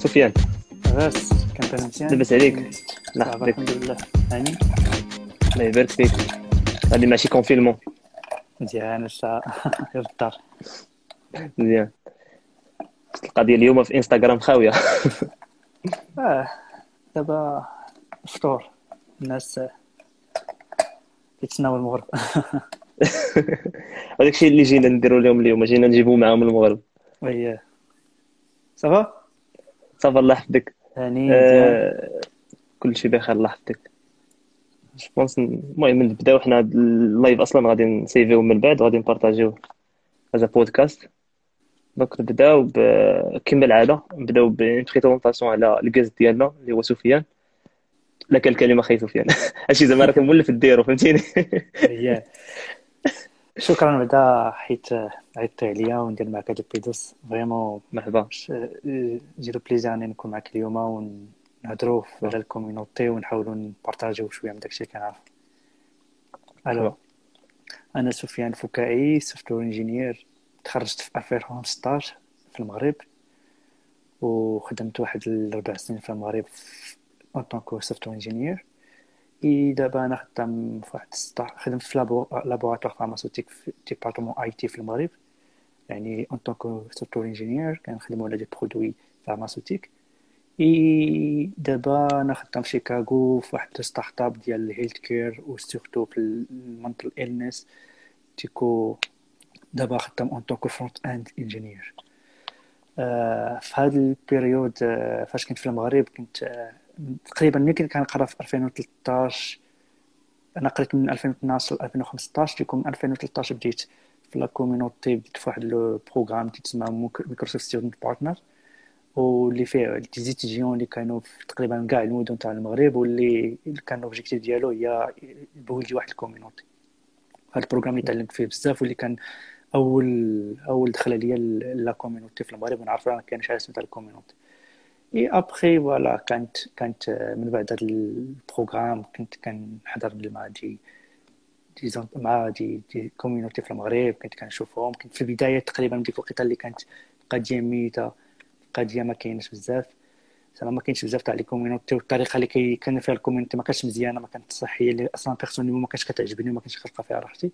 سفيان؟ بس كان مزيان. لاباس عليك؟ صافا بك. الحمد لله. هاني الله يبارك فيك. غادي ماشي كونفينمون مزيان الساعة في الدار. مزيان. القضيه اليوم في انستغرام خاويه. دابا فطور الناس كيتسناو المغرب. هذاك الشيء اللي جينا نديرو لهم اليوم، جينا نجيبو معاهم المغرب. وي صافا صافا الله يحفظك. هاني مزيان. كل شيء بخير الله يحفظك. جوبونس المهم نبداو حنا هاد اللايف اصلا غادي نسيفيو من بعد غادي نبارطاجيو هذا بودكاست. دونك نبداو كما العاده نبداو بريزونطاسيون على الكاز ديالنا اللي هو سفيان. لك الكلمه خي سفيان. هادشي زعما راه كنولف ديرو فهمتيني. وي شكرا بعدا حيت عيطت عليا وندير معك هاد البيدوس فريمون. مرحبا. جيرو بليزير اني نكون معك اليوم ونهضروا على الكوميونيتي ونحاولوا نبارطاجيو شويه من داكشي اللي كنعرف. الو، انا سفيان فكاعي، سوفتوير انجينير. تخرجت في 2016 في المغرب وخدمت واحد 4 سنين في المغرب اون طونكو سوفتوير انجينير. دابا انا خدام في واحد خدمت في لابوراتوار فارماسيوتيك في ديبارتمون اي تي في المغرب، يعني اون طونكو سوفتوير انجينير كنخدموا على دي برودوي فارماسيوتيك. دابا انا خدام في شيكاغو في واحد ستارت اب ديال الهيلث كير وسورتو في المنتل إلنس تيكو. دابا خدام اون طونكو فرونت اند انجينير. في هذا البيريود فاش كنت في المغرب كنت تقريبا ملي كنت كنقرا في 2013. انا قريت من 2012 ل 2015. تيكون من 2013 بديت في لا كوميونيتي، بديت في واحد لو بروغرام تيتسمى مايكروسوفت ستودنت بارتنر، واللي فيه دي زيتيديون اللي كانوا في تقريبا كاع المدن تاع المغرب، واللي كان لوبجيكتيف ديالو هي بولدي واحد الكوميونيتي. هذا البروغرام اللي تعلمت فيه بزاف، واللي كان اول دخله ليا لا كوميونيتي في المغرب ونعرف راه كاين شي حاجه سميتها الكوميونيتي. ابخي فوالا كانت من بعد هذا البروغرام كنت كنحضر مع دي كوميونيتي في المغرب، كنت كنشوفهم. كنت في البدايه تقريبا ديك الوقيته اللي كانت قضيه ميته، قضيه ما كاينش بزاف، زعما ما كاينش بزاف تاع لي كوميونيتي، والطريقه اللي كان فيها الكوميونيتي ما كانتش مزيانه، ما كانت صحيه اللي اصلا بيرسونيل ما كانتش كتعجبني وما كانتش كنلقى فيها راحتي.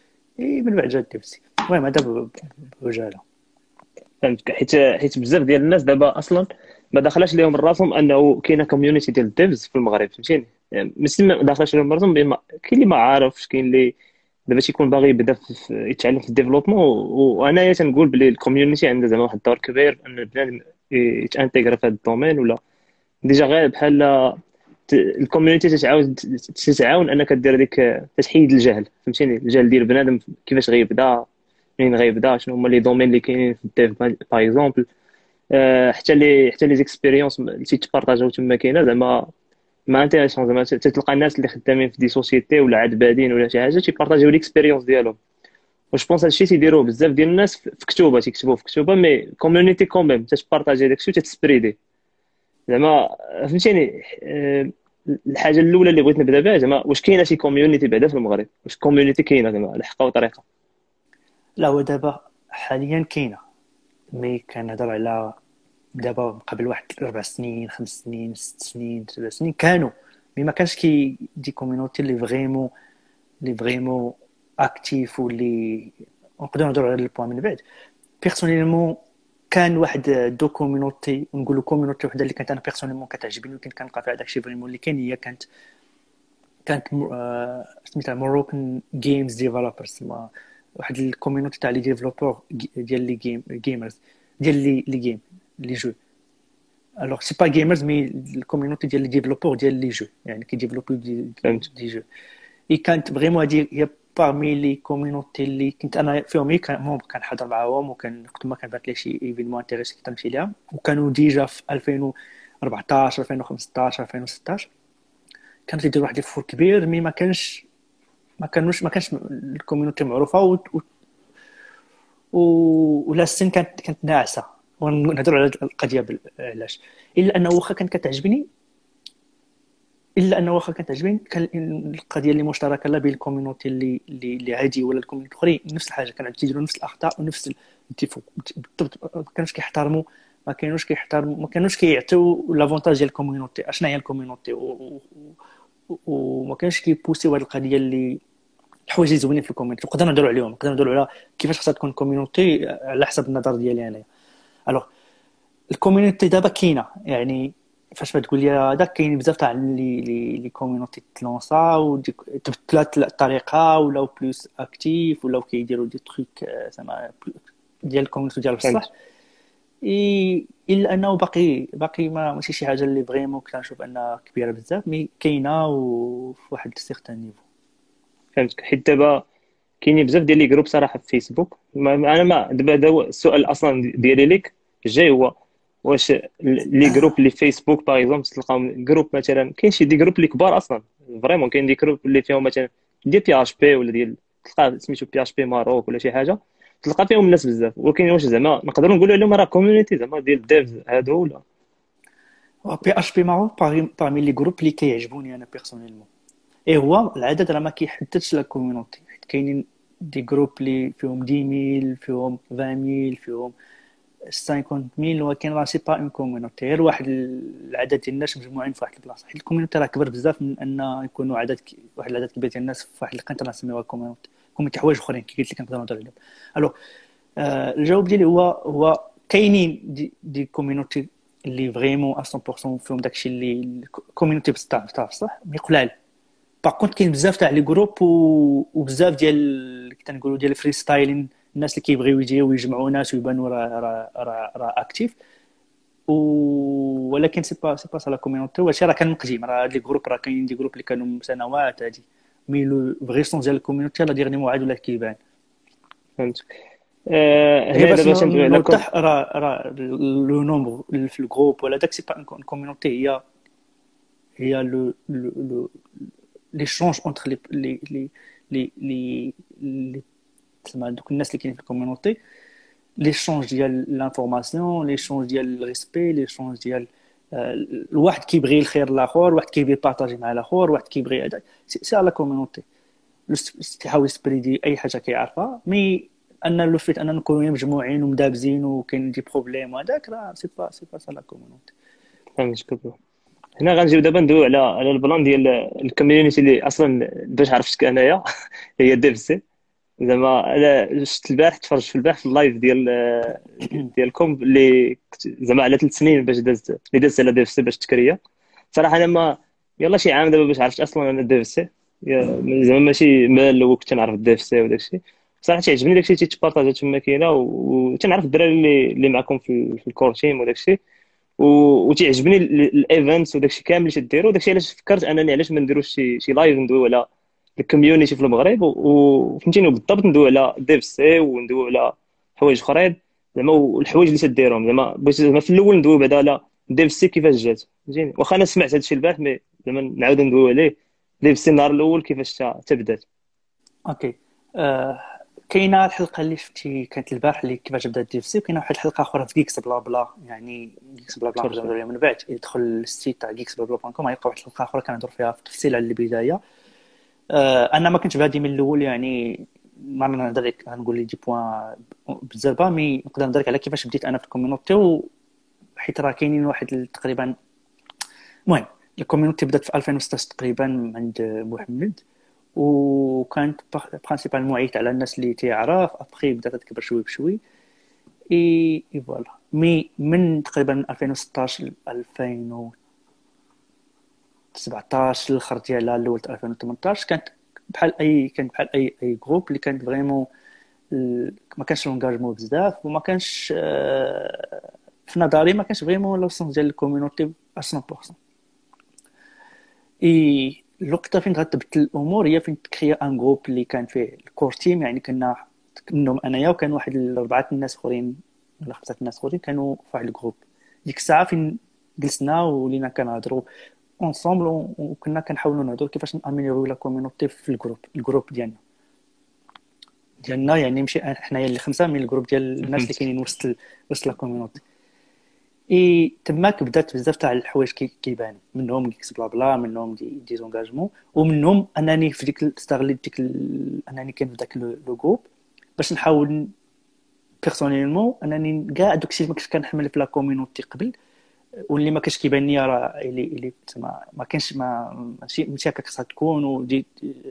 من بعد جات نفسي. المهم هذا بوجاله. فهمتك. حيت بزاف ديال الناس دابا اصلا ما دخلش لهم راسهم انه كاينه كوميونيتي ديال الديفز في المغرب فهمتيني. يعني ماشي ما دخلش لهم راسهم كاين اللي ما عارفش، كاين اللي دابا تيكون باغي يبدا يتعلم في الديفلوبمون. وانايا تنقول بلي الكوميونيتي عندها زعما واحد الدور كبير ان بنادم يتانتيغرا في هذا الدومين، ولا ديجا غير بحال الكوميونيتي تتعاون انك دير ديك تحيد الجهل فهمتيني. الجهل ديال بنادم كيفاش غيبدا، منين غيبدا، شنو هما لي دومين اللي كاينين في الديف باغ اكزومبل. حتى لي زيكسبيريونس اللي تيتبارطاجيو تما كاينه زعما ما انتيريسون. زعما تلقى الناس اللي خدامين في دي سوسيتي ولا عاد بادين ولا شي حاجه تيبارطاجيو ليكسبيريونس ديالهم. واش بونس هادشي تيديروه بزاف ديال الناس في كتوبه، تيكتبوه في كتوبه، مي كوميونيتي كوميم تتبارطاجي داكشي وتتسبريدي زعما فهمتيني. الحاجه الاولى اللي بغيت نبدا بها زعما واش كاينه شي كوميونيتي بعدا في المغرب؟ واش كوميونيتي كاينه زعما على حقه وطريقه؟ لا، هو دابا حاليا كاينه، مي كنهضر على دابا قبل واحد 4 سنين 5 سنين 6 سنين 7 سنين كانوا، مي ما كانش دي كوميونيتي اللي فريمون اكتيف، واللي نقدروا نهضروا على البوان من بعد. بيرسونيلمون كان واحد دو كوميونيتي، نقولوا كوميونيتي وحده اللي كانت انا بيرسونيلمون كتعجبني وكنت كنلقى فيها داكشي فريمون اللي كاين. هي كانت سميتها موروكان جيمز ديفلوبرز، واحد الكوميونيتي تاع لي ديفلوبور ديال لي جيمرز ديال لي جيم لي جو. الوغ سي با جيمرز مي الكوميونيتي ديال لي ديفلوبور ديال لي جو، يعني كيديفلوبو دي جو. كانت فريمون هادي هي بارمي لي كوميونيتي اللي كنت انا فيهم كنحضر معاهم، وكان وقت ما كانت لي شي ايفينمون انتريسي كنت نمشي ليها. وكانوا ديجا في 2014 2015 2016 كانت يدير واحد الفور كبير، مي ما كانش الكوميونيتي معروفه ولا السن كانت ناعسه. ونهضروا على القضيه علاش، الا انه واخا كانت كتعجبني كان القضيه اللي مشتركه لا بين الكوميونيتي اللي عادي ولا الكوميونيتي الاخرين نفس الحاجه، كانوا تيديروا نفس الاخطاء ونفس الديفو بالضبط. ما كانوش كيحترموا ما كانوش كيحترموا، ما كانوش كيعطيو لافونتاج ديال الكوميونيتي، اشنا هي الكوميونيتي، وما كانش كيبوسيو هذه القضيه اللي الحوايج اللي زوينين في الكوميونيتي نقدروا نهضروا عليهم، نقدروا نهضروا على كيفاش خصها تكون كوميونيتي على حسب النظر ديالي انايا. الوغ الكوميونيتي دابا كاينه، يعني فاش تقول لي هذا كاين بزاف تاع لي كوميونيتي تلونسا وتبدلات الطريقه ولاو بلوس اكتيف ولاو كيديروا دي تروك زعما ديال الكوميونيتي ديال بصح، الا انه باقي ما ماشي شي حاجه اللي فريمون كنشوف انها كبيره بزاف، مي كاينه وفي واحد سيغتان نيفو. فهمتك. حيت دابا كاينين بزاف ديال لي جروب صراحه في فيسبوك، انا ما دابا هذا هو السؤال اصلا ديالي ليك جاي، هو واش لي جروب اللي في فيسبوك باغ اكزومبل تلقاهم جروب مثلا، كاين شي دي جروب اللي كبار اصلا فريمون، كاين دي جروب اللي فيهم مثلا ديال بي اش بي ولا ديال تلقى سميتو بي اش بي ماروك ولا شي حاجه، تلقى فيهم الناس بزاف، ولكن واش زعما نقدروا نقولوا عليهم راه كوميونيتي زعما ديال الديفز هادو ولا؟ بي اش بي معروف باغمي لي جروب اللي كيعجبوني انا بيرسونيلمون، اي هو العدد راه ما كيحددش لا كوميونيتي، حيت كاينين دي جروب اللي فيهم 10000 فيهم 20000 فيهم 50000، ولكن راه سي با اون كوميونيتي، غير واحد العدد ديال الناس مجموعين في واحد البلاصه، حيت الكوميونيتي راه كبر بزاف من ان يكونوا واحد العدد كبير ديال الناس في واحد القنت نسميوها كوميونيتي حوايج اخرين كي قلت لك نقدروا نهضروا عليهم. الو الجواب ديالي هو كاينين دي كوميونيتي اللي فريمون 100% فيهم داكشي اللي الكوميونيتي بصح مي قلال. باغ كونت كاين بزاف تاع لي جروب وبزاف ديال كنقولوا ديال الفري ستايلين، الناس اللي كيبغيو يجيو ويجمعوا ناس ويبانوا راه اكتيف، ولكن سي با سا لا كوميونيتي. وهادشي راه كان من قديم، راه هاد لي جروب راه كاين دي جروب اللي كانوا سنوات هادي، مي لو فري سون ديال الكوميونيتي لا ديرنيمون عاد ولا كيبان. فهمت. هي هنا باش دابا تندوي على نوضح راه لو نومبر في الجروب ولا داك سي با اون كوميونيتي، هي لو l'échange entre les تسمى دوك الناس اللي كاينين في الكوميونيتي، l'échange ديال لانفورماسيون، l'échange ديال الريسبي، l'échange ديال الواحد كيبغي الخير للاخر، واحد كيبغي يبارطاجي مع الاخر، واحد كيبغي هذا سي على كوميونيتي يحاول يسبريدي اي حاجه كيعرفها، مي ان لو فيت اننا نكونوا مجموعين ومدابزين وكاين دي بروبليم وهذاك راه سي با سا لا كوميونيتي. فهمتك. هنا غنجيو دابا ندويو على البلان ديال الكوميونيتي اللي اصلا باش عرفتك انايا هي ديف سي. زعما انا شفت البارح، تفرجت في البارح في اللايف ديالكم اللي زعما على 3 سنين باش دازت على ديف سي باش تكريا. صراحه انا ما يلا شي عام دابا باش عرفت اصلا انا ديف سي، زعما ماشي مال لو كنت نعرف ديف سي وداك الشيء. صراحه تيعجبني داك الشيء تيتبارطاجا تما كاينه، وتنعرف الدراري اللي معكم في الكور تيم وداك الشيء، وتيعجبني الايفنتس وداك الشيء كامل اللي تديروا. داك الشيء علاش فكرت انني علاش ما نديروش شي لايف ندويو على الكوميونيتي في المغرب، وفهمتيني بالضبط ندويو على ديف سي وندويو على حوايج اخرين زعما، والحوايج اللي تديرهم زعما بغيت زعما في الاول ندويو بعدا على ديف سي كيفاش جات، فهمتيني. واخا انا سمعت هذا الشيء البارح، مي زعما نعاود ندويو عليه ديف سي النهار الاول كيفاش تبدات. اوكي. كاينه الحلقه اللي شفتي كانت البارح اللي كيفاش بدات ديف سي، وكاينه واحد الحلقه اخرى في جيكس بلا بلا، يعني جيكس بلا بلا نقدروا نديروا عليها من بعد، يدخل للسيت تاع جيكس بلا بلا.com غيلقى واحد الحلقه اخرى كنهضر فيها في تفصيل على البدايه. انا ما كنتش بادي من الاول، يعني ما نهضر لك غنقول لي دي بوين بزاف، مي نقدر نهضر لك على كيفاش بديت انا في الكوميونيتي، حيت راه كاينين واحد تقريبا، المهم الكوميونيتي بدات في 2016 تقريبا عند محمد، وكانت برينسيبالمون عيت على الناس اللي تيعرف، ابخي بدات تكبر شوي بشوي اي فوالا. مي من تقريبا 2016 ل 2017 الاخر ديالها الاول 2018 كانت بحال اي جروب اللي كانت فريمون ما كانش لونغاجمون بزاف، وما كانش في نظري ما كانش فريمون لو سونس ديال الكوميونيتي 100%. اي الوقت فين غتبدل الامور هي فين تكريا ان جروب اللي كان فيه الكور تيم، يعني كنا منهم انايا وكان واحد 4 الناس اخرين ولا 5 الناس اخرين كانوا في واحد الجروب. ديك الساعه فين جلسنا ولينا كنهضروا اونصومبل، وكنا كنحاولوا نهضروا كيفاش ناميليوريو لا كوميونيتي في الجروب ديالنا يعني ماشي حنايا اللي 5 من الجروب ديال الناس اللي كاينين وسط لا كوميونيتي. تماك بدات بزاف تاع الحوايج كيبانوا، منهم كيكس بلا بلا، منهم دي زونغاجمون، ومنهم انني في ديك استغليت انني كان في داك لو جروب باش نحاول بيرسونيلمون انني كاع داكشي اللي ما كنت كنحمل في لا كوميونيتي قبل واللي ما كانش كيبان لي راه اللي ما كانش ماشي هكا خصها تكون ودي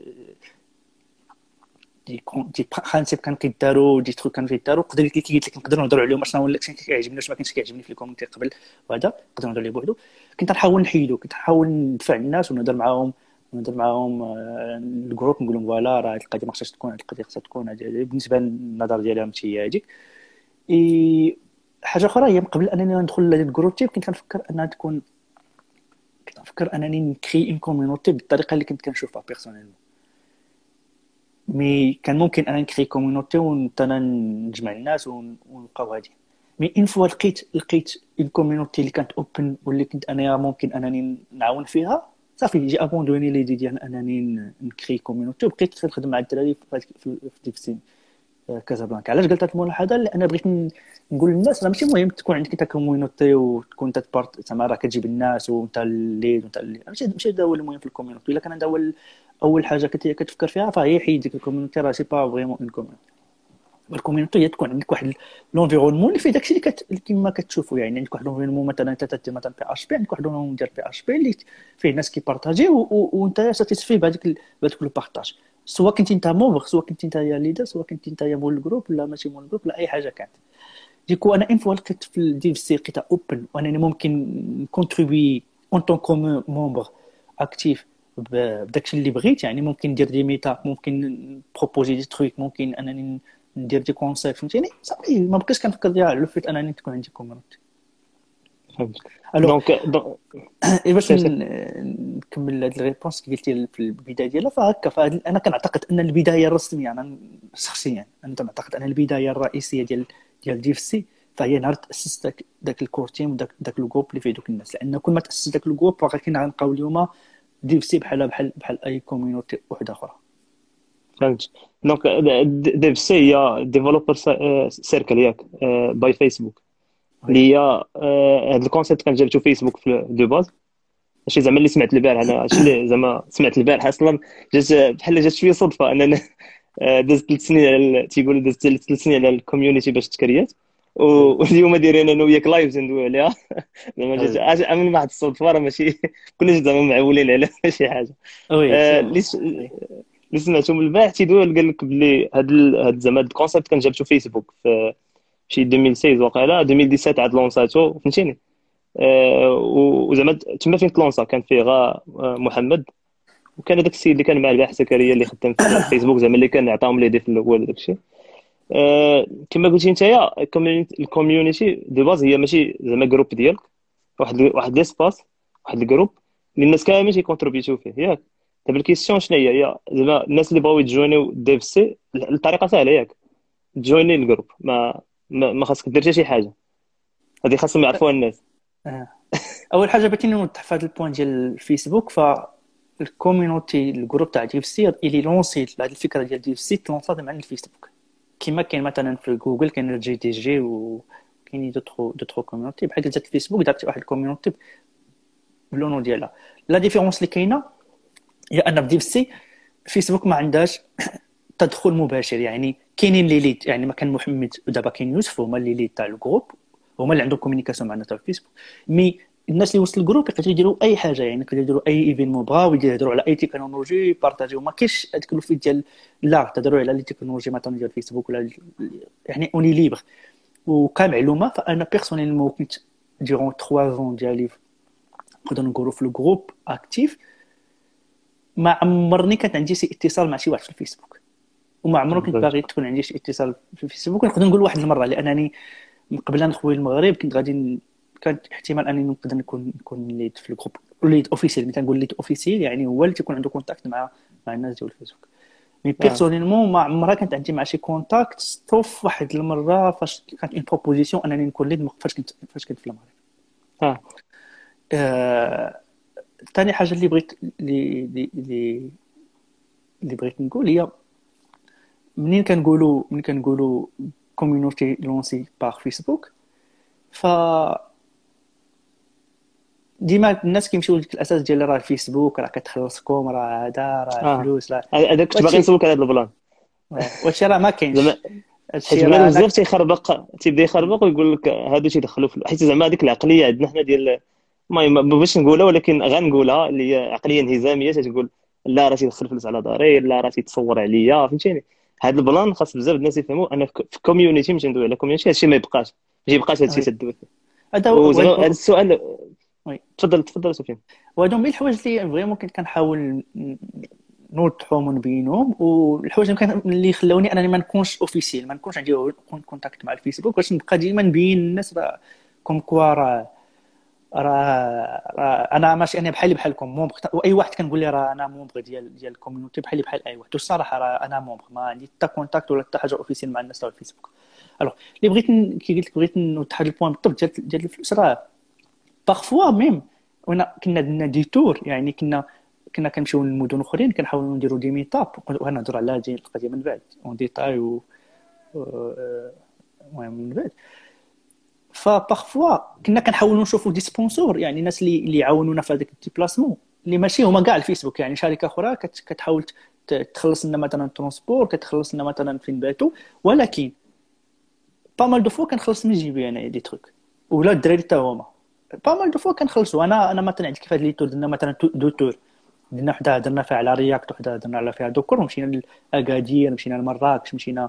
دي برانسيب كان كيداروا دي تروك كانوا كيداروا قدر قلت لك نقدروا نهضروا عليهم شنو هو اللي كيعجبني واش ما كانش كيعجبني في الكوميونيتي قبل وهذا نقدروا نهضروا عليه بوحدو. كنت نحاول نحيدو كنت نحاول ندفع الناس ونهضر معاهم الجروب نقول لهم فوالا راه القضيه ما خصهاش تكون القضيه خصها تكون بالنسبه للنظر ديالها ماشي هي هذيك. حاجه اخرى هي قبل انني ندخل للجروب تيب كنت كنفكر انها تكون انني نكري ان كوميونيتي بالطريقه اللي كنت كنشوفها بيرسونيلمون مي كان ممكن انا نكري كوميونيتي ونتنا نجمع الناس ونبقاو غادي مي ان فوا لقيت الكوميونيتي اللي كانت اوبن واللي كنت انا ممكن انني نعاون فيها صافي جي ابوندوني ليدي ديال انني نكري كوميونيتي وبقيت كنخدم مع الدراري في ديفسين كازابلانكا. علاش قلت هذه الملاحظه؟ لان بغيت نقول للناس راه ماشي مهم تكون عندك انت كوميونيتي وتكون انت بارت زعما راه كتجيب الناس وانت الليد وانت اللي ماشي هذا هو المهم في الكوميونيتي. الا كان هذا هو اول حاجه كتفكر فيها فهي حيد ديك الكوميونيتي راه سي با فريمون اون كوميونيتي. الكوميونيتي هي تكون عندك واحد لونفيرونمون اللي فيه داكشي اللي كما كتشوفوا يعني عندك واحد لونفيرونمون مثلا انت تدير مثلا بي اش بي عندك واحد لونفيرونمون ديال بي اش بي اللي فيه ناس كيبارطاجي وانت ساتيسفي بهذاك لو بارطاج سواء كنت انت موفر سواء كنت انت يا ليدر سواء كنت انت يا مول الجروب ولا ماشي مول الجروب ولا اي حاجه كانت. ديكو انا ان فوا لقيت في الديف سي لقيتها اوبن وانني ممكن نكونتريبي اون طون كوم مومبر اكتيف بداكشي اللي بغيت يعني ممكن ندير دي ميتا ممكن بروبوزي دي ترويك ممكن انني ندير دي كونسيبت فهمتيني صافي ما بقيتش كنفكر ديال على الفيت انني تكون عندي كوميونيتي. دونك باش نكمل هاد الريبونس اللي قلتي في البدايه ديالها فهكا انا كنعتقد ان البدايه الرسميه انا شخصيا انا كنعتقد ان البدايه الرئيسيه ديال ديف سي فهي نهار تاسست داك الكور تيم داك الجروب اللي فيه دوك الناس لان كل ما تاسس داك الجروب راه كنلقاو اليوم ديف سي بحال اي كوميونيتي وحده اخرى. فهمت. دونك ديف سي هي ديفلوبر سيركل ياك باي فيسبوك اللي هي هذا الكونسيبت كان جابته فيسبوك في دو باز ماشي زعما اللي سمعت البارح انا هادشي اللي زعما سمعت البارح اصلا جات شويه صدفه اننا دزت 3 سنين على تيقولوا دزت 3 سنين على الكوميونيتي باش تكريات واليوم دايرين انا وياك لايفز ندوي عليها زعما جات من واحد الصدفه راه ماشي كلش زعما معولين على شي حاجه. اللي سمعتهم البارح تيدوي قال لك بلي هاد زعما الكونسيبت كان جابته فيسبوك في شي 2016 وقيلا 2017 عاد لونساتو فهمتيني. وزعما تما فين تلونسا كان فيه غا محمد وكان هذاك السيد اللي كان مع الباحث زكريا اللي خدام في فيسبوك زعما اللي كان عطاهم لي دي في الاول داك الشيء. كما قلتي نتايا الكوميونيتي دو باز هي ماشي زعما جروب ديالك واحد ليسباس واحد الجروب اللي الناس كامل كيكونتريبيوتو فيه ياك. دابا الكيسيون شنو هي زعما الناس اللي بغاو يجوينيو ديف سي الطريقه سهله ياك تجويني الجروب ما خاصك دير حتى شي حاجه هذه خاصهم يعرفوها الناس. اول حاجه بغيت نوضح في هذا البوين ديال الفيسبوك فالكوميونيتي الجروب تاع ديف سي اللي لونسي هذه الفكره ديال ديف سي لونسات مع الفيسبوك كما كاين مثلا في جوجل كاين الجي تي جي وكاين دوطرو كوميونيتي بحال قلت الفيسبوك دارت واحد الكوميونيتي بلونو ديالها. لا ديفيرونس اللي كاينه هي ان في ديف سي فيسبوك ما عندهاش تدخل مباشر يعني كاينين لي ليد يعني ما كان محمد ودابا كاين يوسف هما لي ليد تاع الجروب هما اللي عندهم كومونيكاسيون معنا تاع الفيسبوك مي الناس اللي وسط الجروب يقدروا يديروا اي حاجه يعني يقدروا يديروا اي ايفينمون بغاو يهضروا على اي تكنولوجي بارطاجيو ما كاينش هذاك الفيد ديال لا تهضروا على لي تكنولوجي مثلا ديال الفيسبوك ولا يعني اوني ليبر وكمعلومه. فانا بيرسونيلمون كنت ديرون 3 زون ديالي نقدر نقولوا في الجروب اكتيف ما عمرني كانت عندي شي اتصال مع شي واحد في الفيسبوك وما عمرو كنت باغي تكون عندي شي اتصال في الفيسبوك. نقدر نقول واحد المره لانني قبل ان نخوي المغرب كنت غادي كانت احتمال انني نقدر نكون ليد في الجروب ليد اوفيسيال مثلا نقول ليد اوفيسيال يعني هو اللي تيكون عنده كونتاكت مع الناس ديال الفيسبوك مي بيرسونيلمون ما عمرها كانت عندي مع شي كونتاكت ستوف واحد المره فاش كانت اون بروبوزيسيون انني نكون ليد فاش كنت في المغرب. ثاني حاجه اللي بغيت اللي بغيت نقول هي منين كنقولوا كوميونيتي لونسي باغ فيسبوك ف ديما الناس كيمشيو لديك الاساس ديال راه الفيسبوك راه كتخلصكم راه هذا راه فلوس راه هذاك كنت باغي نسولك على هذا البلان واش راه ما كاينش حيت هادشي بنادم راه بزاف تيبدا يخربق ويقول لك هادو تيدخلوا في، حيت زعما هذيك العقليه عندنا حنا ديال، المهم ما بغيتش نقولها ولكن غنقولها، اللي هي عقليه انهزاميه تتقول لا راه تيدخل فلوس على داري، لا راه تيتصور عليا، فهمتيني. هذا البلان خاص بزاف الناس يفهموا ان في كوميونيتي، ماشي ندوي على كوميونيتي، هادشي ما يبقاش، ما يبقاش هادشي وي تدوي فيه. هذا وزعما هذا السؤال، وي تفضل تفضل سفيان. وهادو من الحوايج اللي فريمون كنت كنحاول نوضحهم ونبينهم، والحوايج اللي خلاوني انني ما نكونش اوفيسيال، ما نكونش عندي كونتاكت مع الفيسبوك، باش نبقى ديما نبين للناس راه كوم كوا راه انا ماشي انا بحالكم مومبر، واي واحد كنقول لي راه انا مومبر ديال الكوميونيتي بحال اي واحد، والصراحه راه انا مومبر، ما عندي حتى كونتاكت ولا حتى حاجه اوفيسيال مع الناس تاع الفيسبوك. الوغ اللي كي قلت لك بغيت نوضح هذا البوين بالضبط ديال الفلوس، راه بارفوا ميم كنا درنا ديتور، يعني كنا كنمشيو للمدن اخرين كنحاولوا نديروا دي ميتاب، وغنهضروا على هذه القضيه من بعد اون ديتاي المهم من بعد. فبارفوا كنا كنحاولوا نشوفوا دي سبونسور، يعني الناس اللي يعاونونا في هذاك الديبلاسمون، اللي ماشي هما كاع الفيسبوك، يعني شركه اخرى كتحاول تخلص لنا مثلا ترونسبور، كتخلص لنا مثلا فين باتو، ولكن با مال دو فوا كنخلص من جيبي انا دي تروك، ولا الدراري حتى هما با مال دو فوا كنخلصوا. انا مثلا عندك كيفاش لي تور درنا مثلا دو تور، درنا وحده درنا فيها على رياكت، وحده درنا على فيها دوكر، ومشينا لاكادير، مشينا لمراكش، مشينا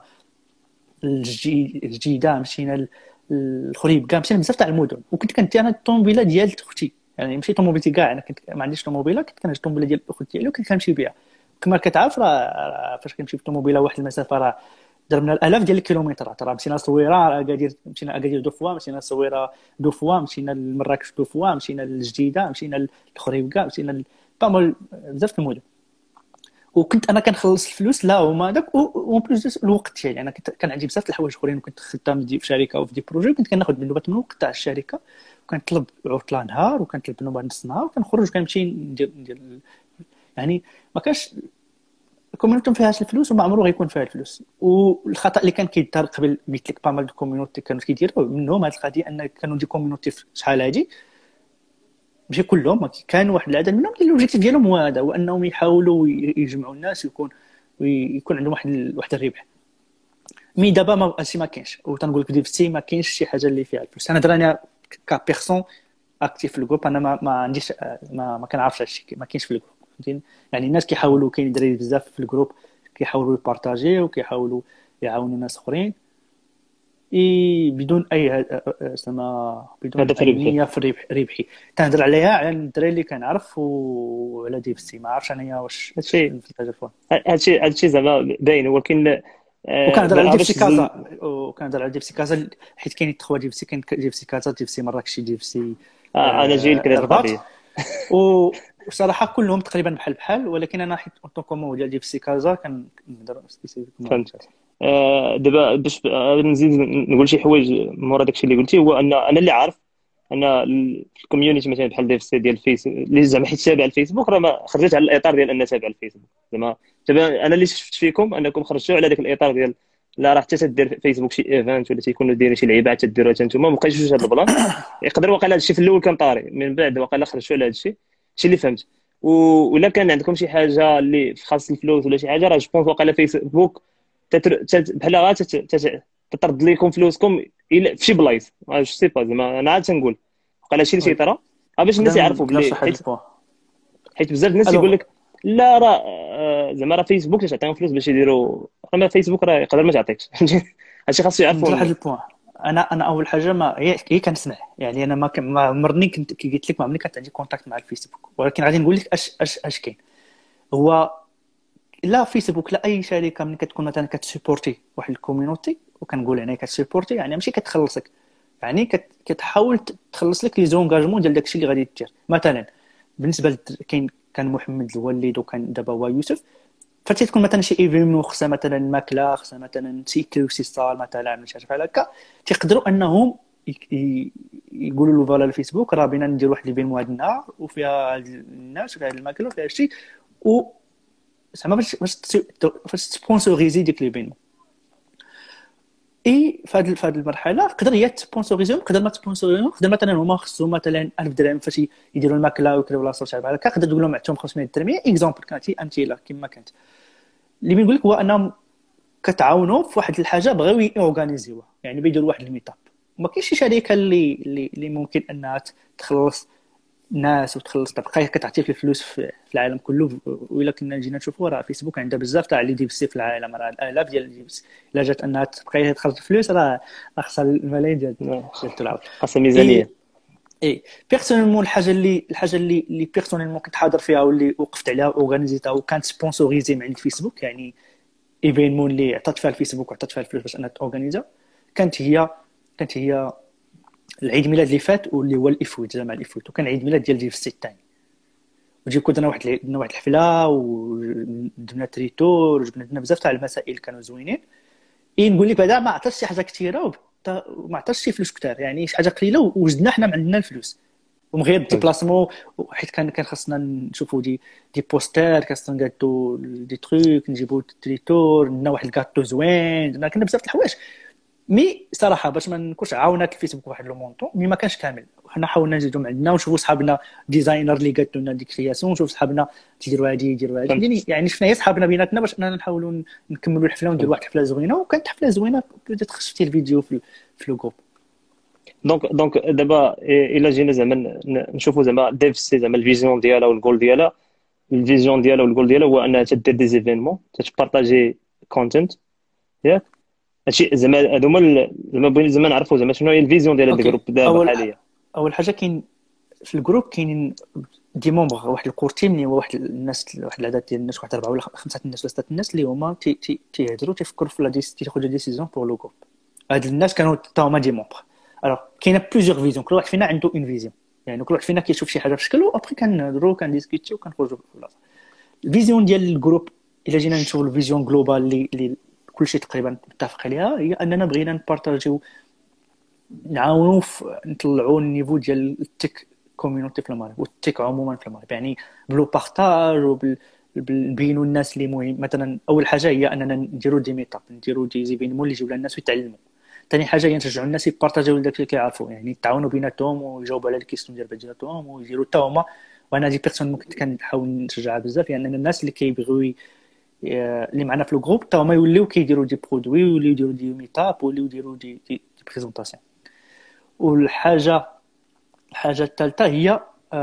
الجيده، مشينا الخريب، كاع مشينا بزاف تاع المدن. وكنت كنتي انا الطوموبيله ديال اختي، يعني ماشي طوموبيلتي كاع، انا كنت ما عنديش طوموبيله، كنت كنهز الطوموبيله ديال اختي ديالي وكنت كنمشي بها. كما كتعرف راه فاش كنمشي بالطوموبيله واحد المسافه راه ضربنا الالاف ديال الكيلومترات، راه مشينا صويره اكادير، مشينا اكادير دو فوا، مشينا صويره دو فوا، مشينا لمراكش دو فوا، مشينا للجديده، مشينا للخريب كاع، مشينا بامول بزاف المدن. وكنت انا كنخلص الفلوس لا هما داك، اون بليس الوقت ديالي، انا كان عندي بزاف د الحوايج اخرين، وكنت خدام في شركه وفي دي بروجي، كنت كناخذ من الوقت تاع الشركه، وكنطلب عطله نهار، وكنطلب نوبه نص نهار، وكنخرج كنمشي ندير يعني ما كاش الكوميونيتي ما فيهاش الفلوس، وما عمره غيكون فيها الفلوس. والخطا اللي كان كيدار قبل قلت لك بامال دو كوميونيتي كانوا كيديروا منهم هذه القضيه، ان كانوا دي كوميونيتي شحال هادي، ماشي كلهم، كان واحد العدد منهم اللي الاوبجيكتيف ديالهم هو هذا، هو انهم يحاولوا يجمعوا الناس، ويكون عندهم واحد الربح. مي دابا ما هادشي ما كاينش، وتنقول لك ديفتي ما كاينش شي حاجه اللي فيها الفلوس. انا دراني كبيرسون اكتيف في الجروب، انا ما عنديش ما كنعرفش هادشي، ما كاينش في الجروب، فهمتيني. يعني الناس كيحاولوا، كاين دراري بزاف في الجروب كيحاولوا يبارطاجيو وكيحاولوا يعاونوا ناس اخرين بدون اي بدون هدف اي ربحي. نيه في ربحي. تنهضر عليها على الدراري اللي كنعرف وعلى ديفستي، ما عرفتش انايا واش هادشي في التليفون. هادشي زعما باين، ولكن وكنهضر على ديفسي باش كازا، وكنهضر على ديفسي كازا حيت كاين تخوا ديفسي، كاين ديفسي كازا، ديفسي مراكشي، ديفسي انا جاي لك هذه الرباط. القضيه. وصراحه كلهم تقريبا بحال، ولكن انا حيت اونطونكو ديال ديفسي كازا كنهضر سبيسيفيكمون. فهمت. دابا باش نزيد نقول شي حوايج مورا داكشي اللي قلتي، هو ان انا اللي عارف ان الكوميونيتي مثلا بحال ديف سي ديال الفيس اللي زعما حيت تابع الفيسبوك، راه ما خرجت على الاطار ديال ان تابع الفيسبوك. زعما دابا انا اللي شفت فيكم انكم خرجتوا على داك الاطار ديال لا راه حتى تدير فيسبوك شي ايفنت ولا تيكونوا دايرين شي لعيبات تديروها حتى نتوما، ما بقيتوش هذا البلان. يقدر واقيلا هذا الشيء في الاول كان طاري، من بعد واقيلا خرجتوا على هذا الشيء، هادشي اللي فهمت. ولا كان عندكم شي حاجه اللي خاص الفلوس ولا شي حاجه، راه جوبونس واقيلا فيسبوك بحال غا تطرد لكم فلوسكم في شي بلايص، جو سي با، زعما انا عاد تنقول وقال هادشي اللي تيطرا باش الناس يعرفوا بلي، حيت بزاف الناس يقول لك لا راه زعما راه فيسبوك تعطيهم فلوس باش يديروا، راه ما فيسبوك راه يقدر ما تعطيكش. هادشي خاصو يعرفوا واحد الناس. البوين. انا اول حاجه ما هي كنسمع، يعني انا ما عمرني كنت كي قلت لك ما عمرني كانت عندي كونتاكت مع الفيسبوك، ولكن غادي نقول لك اش كاين. هو لا فيسبوك لا اي شركه ملي كتكون مثلا كتسيبورتي واحد الكوميونيتي، وكنقول يعني كتسيبورتي يعني ماشي كتخلصك، يعني كتحاول تخلص لك لي زونغاجمون ديال داكشي اللي غادي دير. مثلا بالنسبه كان محمد الوليد، وكان دابا هو يوسف، فتي تكون مثلا شي ايفينمون خصها مثلا ماكله، خصها مثلا سيكل سي صال مثلا مش عارف بحال هكا، تيقدروا انهم يقولوا له فوالا الفيسبوك راه بينا ندير واحد ليفينمون هذا النهار، وفيها الناس وفيها الماكله وفيها هادشي، و زعما باش تسبونسوريزي ديك ليفينمون. اي في هذه المرحله تقدر هي تسبونسوريزيهم، تقدر ما تسبونسوريزيهم، تقدر مثلا هما خصهم مثلا 1000 درهم فاش يديروا الماكله ويكريو لاصه بحال هكا، تقدر تقول لهم عطيهم 500 درهم اكزومبل كانت امثله كما كانت. اللي بنقول لك هو انهم كتعاونوا في واحد الحاجه بغاو يورغانيزيوها، يعني بيديروا واحد الميتاب. ما كاينش شي شركه اللي ممكن انها تخلص ناس وتخلص تبقى كتعطيك الفلوس في العالم كله. وإلا كنا جينا نشوفوا راه فيسبوك عندها بزاف تاع لي ديفسي في العالم، راه الالاف ديال الديفسي. الا جات انها تبقى تخلص الفلوس راه خاصها الملايين ديال الدولارات. خاصة ميزانية. اي بيرسونيلمون الحاجه اللي بيرسونيلمون كنت حاضر فيها واللي وقفت عليها اورغانيزيتها وكانت سبونسوريزي من عند فيسبوك، يعني ايفينمون اللي عطات فيها الفيسبوك وعطات فيها الفلوس باش انها تورغانيزا، كانت هي العيد ميلاد اللي فات واللي هو الافويت، جامع الافويت، وكان عيد ميلاد ديال جيفسي الثاني. وجي كنا درنا واحد الحفله ودرنا تريتور وجبنا بزاف تاع المسائل كانوا زوينين. نقول لك بعدا ما عطاش شي حاجه كثيره وما عطاش شي فلوس كثار، يعني شي حاجه قليله وجدنا حنا عندنا الفلوس ومن غير ديبلاسمون. حيت كان خاصنا نشوفوا دي بوستر، خاصنا نقادو دي تروك، نجيبوا تريتور، لنا واحد الكاطو زوين، كنا بزاف د الحوايج. مي صراحه باش ما نكونش عاونات الفيسبوك واحد لو مونطون، مي ما كانش كامل. حنا حاولنا نزيدو من عندنا ونشوفوا صحابنا ديزاينر اللي قادوا لنا دي كرياسيون، نشوف صحابنا تيديروا هادي يديروا هادي، يعني شفنا هي صحابنا بيناتنا باش اننا نحاولوا نكملوا الحفله ونديروا واحد الحفله زوينه. وكانت حفله زوينه، بدات خشفتي الفيديو في لو جروب. دونك دابا الا جينا زعما نشوفوا زعما ديف سي زعما الفيزيون ديالها والجول ديالها. الفيزيون ديالها والجول ديالها هو انها تدير دي زيفينمون، تبارطاجي كونتنت، ياك؟ هادشي زعما هادو هما زعما بغينا زعما نعرفوا زعما شنو هي الفيزيون ديال هاد الجروب دابا حاليا. اول حاجه كاين في الجروب كاينين دي مومبر، واحد الكور تيم اللي هو واحد الناس، واحد العدد ديال الناس، واحد 4 ولا 5 الناس ولا 6 الناس اللي هما تيهضروا تيفكروا في تياخذوا ديسيزيون بور لو جروب. هاد الناس كانوا حتى هما دي مومبر. الوغ كاينه بليزيور فيزيون، كل واحد فينا عنده اون فيزيون، يعني كل واحد فينا كيشوف شي حاجه في شكل، وابري كنهضروا كنديسكوتيو وكنخرجوا بلاصه. الفيزيون ديال الجروب الا جينا نشوفوا الفيزيون جلوبال اللي كلشي تقريبا متفق عليها، هي اننا بغينا نبارطاجيو، نعاونوا نطلعوا النيفو ديال التك كوميونيتي في المغرب والتك عموما في المغرب، يعني بلو بارطاج وبنبينوا الناس اللي مهم. مثلا اول حاجه هي اننا نديروا دي ميتاب، نديروا دي زيفينمون اللي يجيو الناس ويتعلموا. ثاني حاجه هي نشجعوا الناس يبارطاجيو داك اللي كيعرفوا، يعني يتعاونوا بيناتهم ويجاوبوا على الكيستيون ديال بعضياتهم ويديروا حتى هما. وانا دي بيرسون ممكن كنحاول نشجعها بزاف، يعني الناس اللي كيبغيو اللي معنا في الجروب حتى هما يوليو كيديروا دي برودوي، ويوليو يديروا دي ميتاب، ويوليو يديروا دي بريزونطاسيون. الحاجه الثالثه هي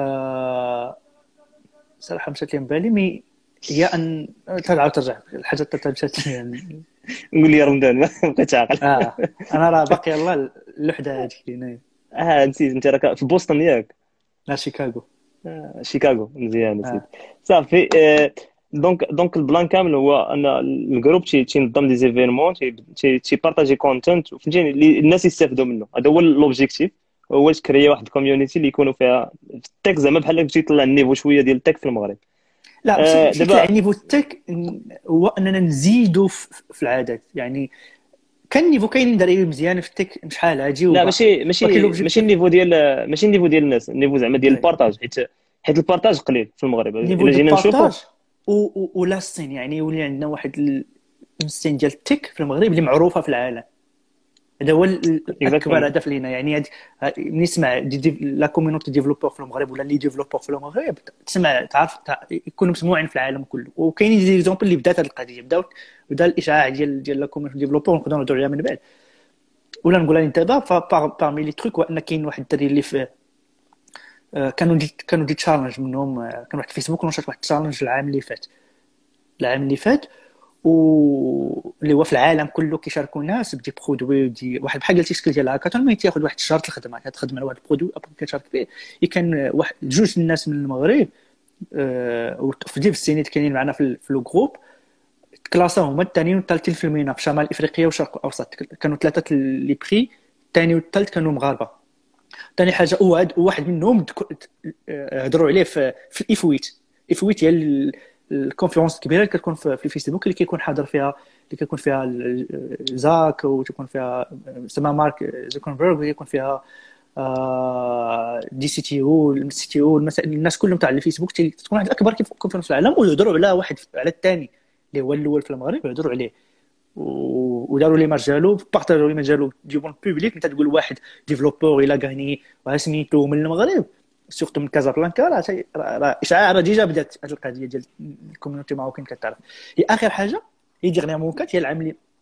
صراحه مشات لي من بالي، مي هي ان ترجع الحاجه الثالثه مشات يعني نقول لي رمضان ما بقيتش عاقل. انا راه باقي يلاه اللوحده هذيك اللي نسيت انت راك في بوسطن ياك؟ لا شيكاغو. شيكاغو مزيان نسيت. صافي. دونك البلان كامل هو ان الجروب تينظم دي زيفينمون، تيبارطاجي كونتنت، فهمتيني الناس يستافدوا منه. هذا هو لوبجيكتيف، هو تكريا واحد الكوميونيتي اللي يكونوا فيها في التك، زعما بحال باش يطلع النيفو شويه ديال التك في المغرب. لا ماشي دابا النيفو التك هو اننا نزيدوا في العادات، يعني كان نيفو كاين دراري مزيان في التك شحال هادي. لا ماشي النيفو ديال الناس، النيفو زعما ديال البارطاج، حيت البارطاج قليل في المغرب الا جينا نشوفوا. ولا الصين يعني يولي عندنا واحد السين ديال التك في المغرب اللي معروفه في العالم. هذا هو الاكبر هدف لينا، يعني ملي نسمع لا كوميونيتي ديفلوبور في المغرب ولا لي ديفلوبور في المغرب، تسمع تعرف يكونوا مسموعين في العالم كله. وكاينين دي اكزامبل اللي بدات هذه القضيه، بدا الاشعاع ديال لا كوميونيتي ديفلوبور، نقدروا نهضروا عليها من بعد ولا نقولها انت دابا. بارمي لي تروك وان كاين واحد الدري اللي في كانوا دي تشالنج منهم. كان واحد فيسبوك نشط واحد تشالنج العام اللي فات واللي هو في العالم كله كيشاركوا الناس بدي برودوي دي واحد بحال قلتي شكل ديال هاكاثون، ما تاخذ واحد الشهر الخدمه كتخدم على واحد البرودوي ابري كتشارك فيه. كان واحد جوج الناس من المغرب وفي ديف السينيت كاينين معنا في لو جروب، كلاساو هما الثانيين والثالثين في المينا في شمال افريقيا والشرق الاوسط. كانوا ثلاثه لي بري، الثاني والثالث كانوا مغاربه. ثاني حاجه واحد منهم هضروا عليه في الافويت هي الكونفرنس الكبيره اللي كتكون في الفيسبوك، اللي كيكون حاضر فيها، اللي كيكون فيها زاك، وتكون فيها سما مارك زوكربيرغ، ويكون فيها دي سي تي او الناس كلهم تاع الفيسبوك. تكون واحد اكبر كونفرنس في العالم، ويهضروا على واحد على الثاني اللي هو الاول في المغرب، يهضروا عليه وداروا لي مجالو بارطاجوا لي مجالو ديون بوبليك. انت تقول واحد ديفلوبور الى غاني وسميتو من المغرب سورتو من كازابلانكا، راه اشعاع راه ديجا بدات هذه القضيه ديال الكوميونيتي ماروكين كتعرف. هي اخر حاجه هي ديغنيامون كانت هي العام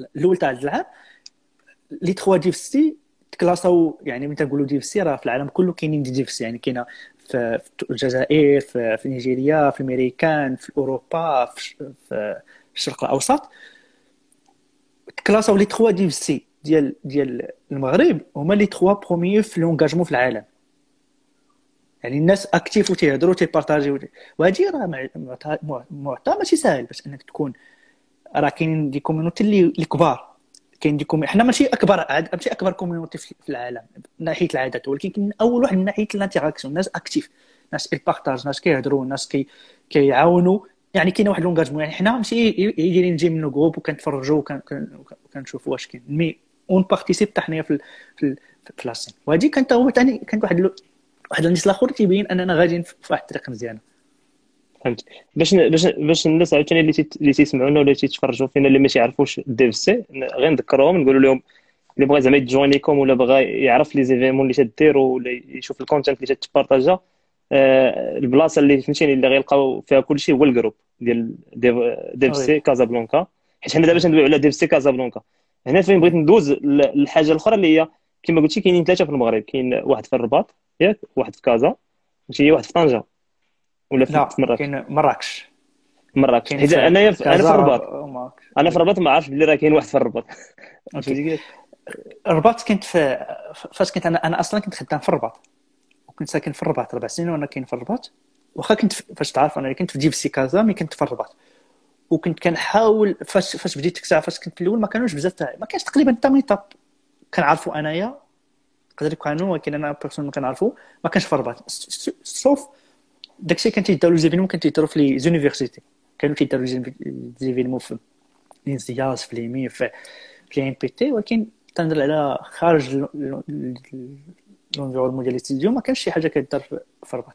الاول تاع العام لي 3 ديف سي تكلاساو. يعني ملي تنقولوا ديف سي راه في العالم كله كاينين ديف سي، يعني كاينه في الجزائر، في نيجيريا، في الامريكان، في اوروبا، في الشرق الاوسط. تكلاساو لي 3 ديف سي ديال المغرب هما لي 3 بروميير في لونغاجمون في العالم. يعني الناس اكتيف وتيهضروا تيبارطاجيو، وهذه راه معطى ماشي ساهل باش انك تكون. راه كاينين دي كوميونيتي اللي كبار، كاين دي احنا ماشي اكبر كوميونيتي في العالم من ناحيه العادات، ولكن كاين اول واحد من ناحيه الانتراكسيون. الناس اكتيف، ناس كيبارطاج، ناس كيهضروا، ناس كيعاونوا. يعني كاين واحد لونغاجمون. يعني حنا ماشي يجي نجي من جروب وكنتفرجوا وكنشوفوا واش كاين، مي اون بارتيسيب حتى حنايا في لاسين. وهذه كانت هو ثاني كانت واحد الناس الاخر تيبين اننا غاديين في واحد الطريق مزيانه. فهمت. باش الناس عاوتاني اللي تيسمعونا ولا تيتفرجوا فينا اللي ما تيعرفوش ديف سي، غير نذكرهم نقولوا لهم اللي بغى زعما يجوينيكم ولا بغى يعرف لي زيفيمون اللي تديروا ولا يشوف الكونتنت اللي تبارطاجا، البلاصه اللي فهمتيني اللي غيلقاو فيها كلشي هو الجروب ديال ديف سي كازابلانكا. حيت حنا دابا تندويو على ديف سي كازابلانكا. هنا فين بغيت ندوز الحاجه الاخرى اللي هي كما قلتي كاينين 3 في المغرب. كاين واحد في الرباط ياك، واحد في كازا، ماشي واحد في طنجه ولا في مراكش. كاين مراكش. حيت انا في الرباط. انا في الرباط ما عارفش بلي راه كاين واحد في الرباط. الرباط كنت فاش كنت انا اصلا كنت خدام في الرباط، وكنت ساكن في الرباط 4 سنين وانا كاين في الرباط. واخا كنت فاش تعرف انا كنت في ديف سي كازا، مي كنت في الرباط. وكنت كنحاول فاش بديت الساعه، فاش كنت في الاول ما كانوش بزاف ما كانش تقريبا حتى ميطاب كنعرفوا انايا. قدر يكونوا، ولكن انا بيرسون ما كنعرفوا. ما كانش في الرباط سوف داكشي كان تيداروا زيفينمون، كان تيداروا في لي زونيفرسيتي. كانوا تيداروا زيفينمون في الانسياس، في ليمي، في ان بي تي. ولكن تنهضر على خارج لونفيرونمون ديال الاستوديو، ما كانش شي حاجه كدار في الرباط.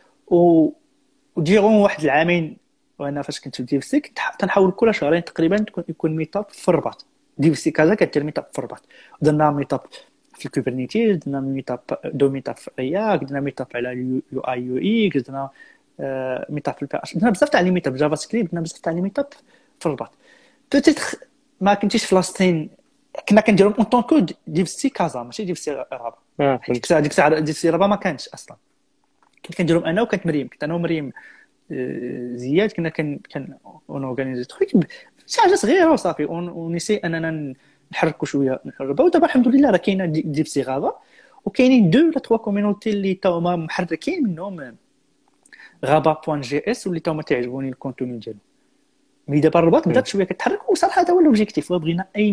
وديرون واحد العامين وانا فاش كنت في ديف سي كنت تنحاول كل شهرين تقريبا يكون ميطاب في الرباط. ديف سي كازا كدير ميطاب في الرباط. درنا ميطاب في الكوبرنيتيز، درنا ميطاب في رياك، درنا ميطاب على يو اي يو اكس، درنا ميطاب في البي اش، درنا بزاف تاع لي ميطاب جافا سكريبت، درنا بزاف تاع لي ميطاب في الرباط. بوتيتر ما كنتيش في لاستين، كنا كنديرهم اون طون كو ديف سي كازا ماشي ديف سي رابا. ديك الساعه ديف سي رابا ما كانش اصلا. كنت كنديرهم انا وكانت مريم، كنت انا ومريم زياد. كنا كان اورغانيزي تخيك شي حاجه صغيره وصافي، ونسي اننا نحركوا شويه نحربوا. ودابا الحمد لله راه كاينه ديف سي غابه، وكاينين 2 ولا 3 كوميونيتي اللي تاهما محركين منهم غابا.js واللي تاهما تعجبوني الكونتوني ديالو. مي دابا الرباط بدات شويه كتحرك، وصراحه هذا هو الاوبجيكتيف. بغينا اي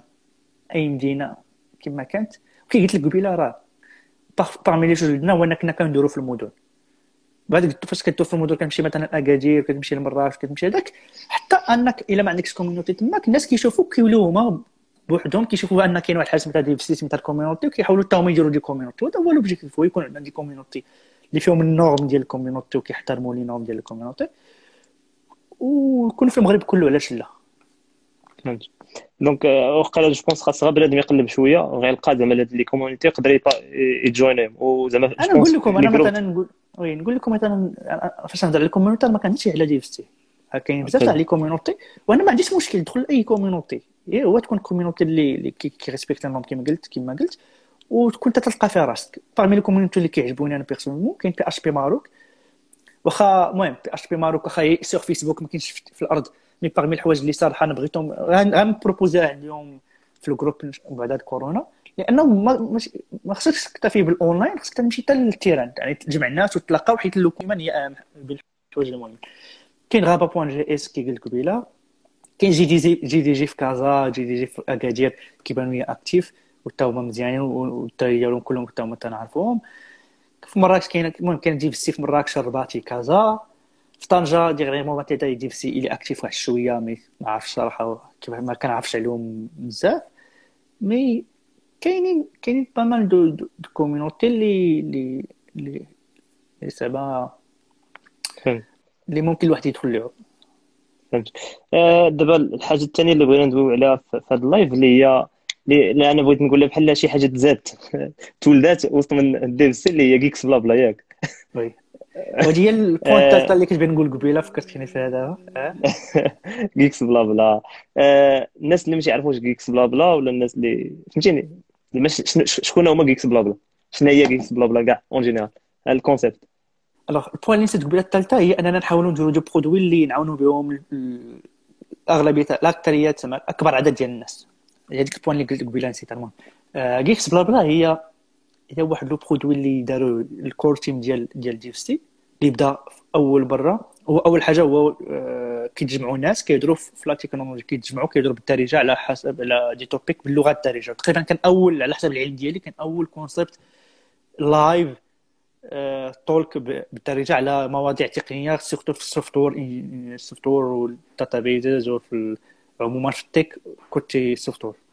مدينه كما كانت. كي قلت لك قبيله راه باغمي لي جوج لنا وانا كنا كنديروا في المدن. بعد فاش كدور في المدن كتمشي مثلا اكادير، كتمشي لمراكش، كتمشي هذاك، حتى انك الا ما عندكش كوميونيتي تماك الناس كيشوفوك كيوليو هما بوحدهم كيشوفوا ان كاين واحد الحاجه مثلا ديال السيستم تاع الكوميونيتي، وكيحاولوا حتى هما يديروا دي كوميونيتي. وهذا هو الاوبجيكتيف، هو يكون عندنا دي كوميونيتي اللي فيهم النورم ديال الكوميونيتي وكيحترموا لي نورم ديال الكوميونيتي، ويكون في المغرب كله علاش لا. فهمت. دونك وقيلا جو بونس خاص غير بنادم يقلب شويه غيلقى زعما هاد لي كومونيتي يقدر يجوينيهم. وزعما انا نقول لكم انا مثلا نقول لكم مثلا فاش نهضر على الكوميونيتي ما كنهضرش على ديفستي. كاين بزاف تاع لي كوميونيتي وانا ما عنديش مشكل ندخل اي كوميونيتي. هو تكون كوميونيتي اللي كيريسبكت النورم كما قلت وتكون تلقى فيها راسك. باغمي لي كوميونيتي اللي كيعجبوني انا بيرسونيلمون كاين بي اش بي ماروك. واخا المهم بي اش بي ماروك واخا سور فيسبوك ما كاينش في الارض، مي باغمي الحوايج اللي صراحه انا بغيتهم غنبروبوزيها اليوم في الجروب بعد كورونا، لانه ما خصكش تكتفي بالاونلاين، خصك تمشي حتى للتيران يعني تجمع الناس وتلاقاو حيت اللوكيمان هي اهم بالحوايج المهمه. كاين غابا.js كي قلت قبيله، كاين جي دي جي في كازا، جي دي جي في اكادير كيبانوا لي اكتيف وتا هما مزيانين والدراري كلهم حتى هما تنعرفوهم. في مراكش كاين ديف سي في مراكش، الرباطي، كازا. في طنجه ديغريمون ما تيدا ديف سي اللي اكتيف واحد شويه، مي ما عرفتش صراحه كيف ما كنعرفش عليهم بزاف. مي كاينين با مال دو كوميونيتي اللي سبا اللي ممكن الواحد يدخل لهم. فهمت. دابا الحاجه الثانيه اللي بغينا ندويو عليها في هذا اللايف اللي هي اللي انا بغيت نقول لها بحال شي حاجه تزاد تولدات وسط من الديف سي اللي هي كيكس بلا بلا ياك. وي وهذه هي البوينت الثالثه اللي كنت بغي نقول قبيله، فكرتيني في هذا. جيكس بلا بلا. الناس اللي ماشي يعرفوش جيكس بلا بلا، ولا الناس اللي فهمتيني، اللي ماشي شكون هما جيكس بلا بلا، شنو هي جيكس بلا بلا كاع اون جينيرال الكونسيبت. الوغ البوين اللي نسيت قبيله الثالثه هي اننا نحاولوا نديروا دي برودوي اللي نعاونوا بهم الاغلبيه الاكثريه زعما اكبر عدد ديال الناس. هذيك البوين اللي قلت قبيله نسيت. المهم جيكس بلا بلا هي واحد لو برودوي اللي داروا الكور تيم ديال ديفستي، اللي بدا في اول مره. هو اول حاجه هو كيتجمعوا ناس كيهضروا في لا تكنولوجي، كيهضروا بالدارجه على حسب على دي توبيك باللغه الدارجه. تقريبا كان اول، على حسب العلم ديالي، كان اول كونسيبت لايف تولك بالدارجه على مواضيع تقنيه، سورتو في السوفت وير والداتابيزز، وفي عموما في التك كنتي سوفت وير.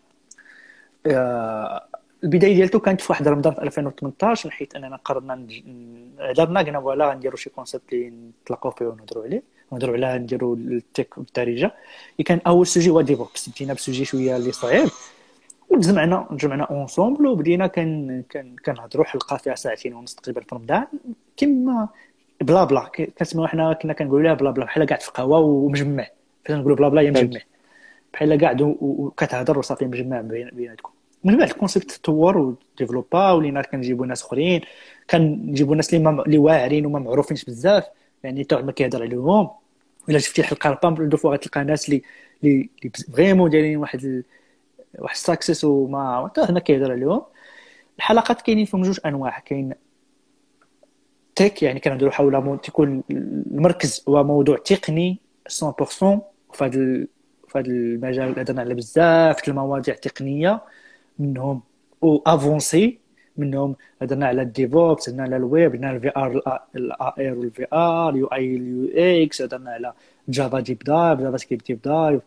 البدايه ديالته كانت في واحد رمضان في 2018، حيت اننا قررنا هضرنا قلنا فوالا غنديروا شي كونسيبت اللي نتلاقاو فيه ونهضروا عليه، ونهضروا على نديروا التك بالدارجه. كان اول سوجي هو ديفوبس. بدينا بسوجي شويه اللي صعيب، وتجمعنا اونصومبل وبدينا كنهضروا حلقه فيها ساعتين ونص تقريبا في رمضان، كما بلا بلا كنسمعوا حنا، كنا كنقولوا لها بلا بلا بحال قاعد في قهوه ومجمع. فاش نقولوا بلا بلا هي مجمع، بحال قاعد وكتهضر وصافي مجمع بيناتكم. من بعد الكونسيبت تطور وديفلوبا، ولينا كنجيبوا ناس اخرين، كنجيبوا ناس اللي واعرين وما معروفينش بزاف، يعني حتى ما كيهضر عليهم. الا شفتي الحلقه ربما دو فوا غتلقى ناس اللي فريمون دايرين واحد ساكسيس وما حتى هنا كيهضر عليهم. الحلقات كاينين فيهم جوج انواع. كاين تك، يعني كنهضروا حول تكون المركز هو موضوع تقني 100%. وفي هذا المجال هضرنا على بزاف المواضيع التقنيه، منهم افونسي، منهم هضرنا على الديفوبس، هضرنا على الويب، هضرنا على الفي ار، الاي ار والفي ار، يو اي اليو اكس، هضرنا على جافا ديب دايف، جافا سكريبت ديب دايف،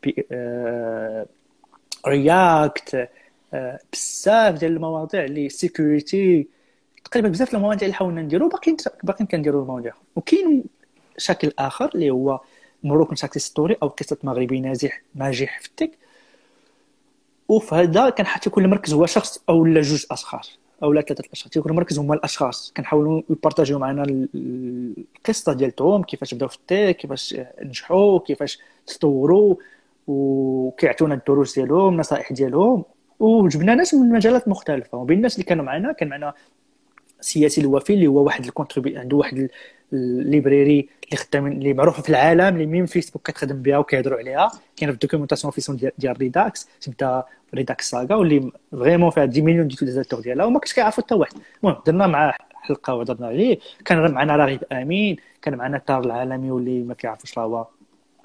رياكت، بزاف ديال المواضيع اللي سيكوريتي. تقريبا بزاف المواضيع اللي حاولنا نديرو باقيين كنديروا المواضيع. وكاين شكل اخر اللي هو مروكن ساكسيس ستوري، او قصه مغربي ناجح في التك. وفي هذا كنحط كل مركز هو شخص او لا جوج اشخاص او لا ثلاثه اشخاص. كل مركز هما الاشخاص كنحاولوا يبارطاجيو معنا القصه ديالهم، كيفاش بداو في التك، كيفاش نجحوا، كيفاش تطوروا، وكيعطونا الدروس ديالهم، النصائح ديالهم. وجبنا ناس من مجالات مختلفه. وبين الناس اللي كانوا معنا كان معنا سياسي الوفي، اللي هو واحد عنده واحد الليبراري اللي خدام، اللي معروفه في العالم، اللي ميم فيسبوك كتخدم بها وكيهضروا عليها. كاين في الدوكيومونطاسيون فيسون ديال ريداكس، سميتها ريداكس ساغا، واللي فريمون فيها 10 مليون ديوتيليزاتور ديالها وما كنتش كيعرفوا حتى واحد. المهم درنا معاه حلقه وهضرنا عليه. كان معنا راغب امين، كان معنا تار العالمي، واللي ما كيعرفوش راه هو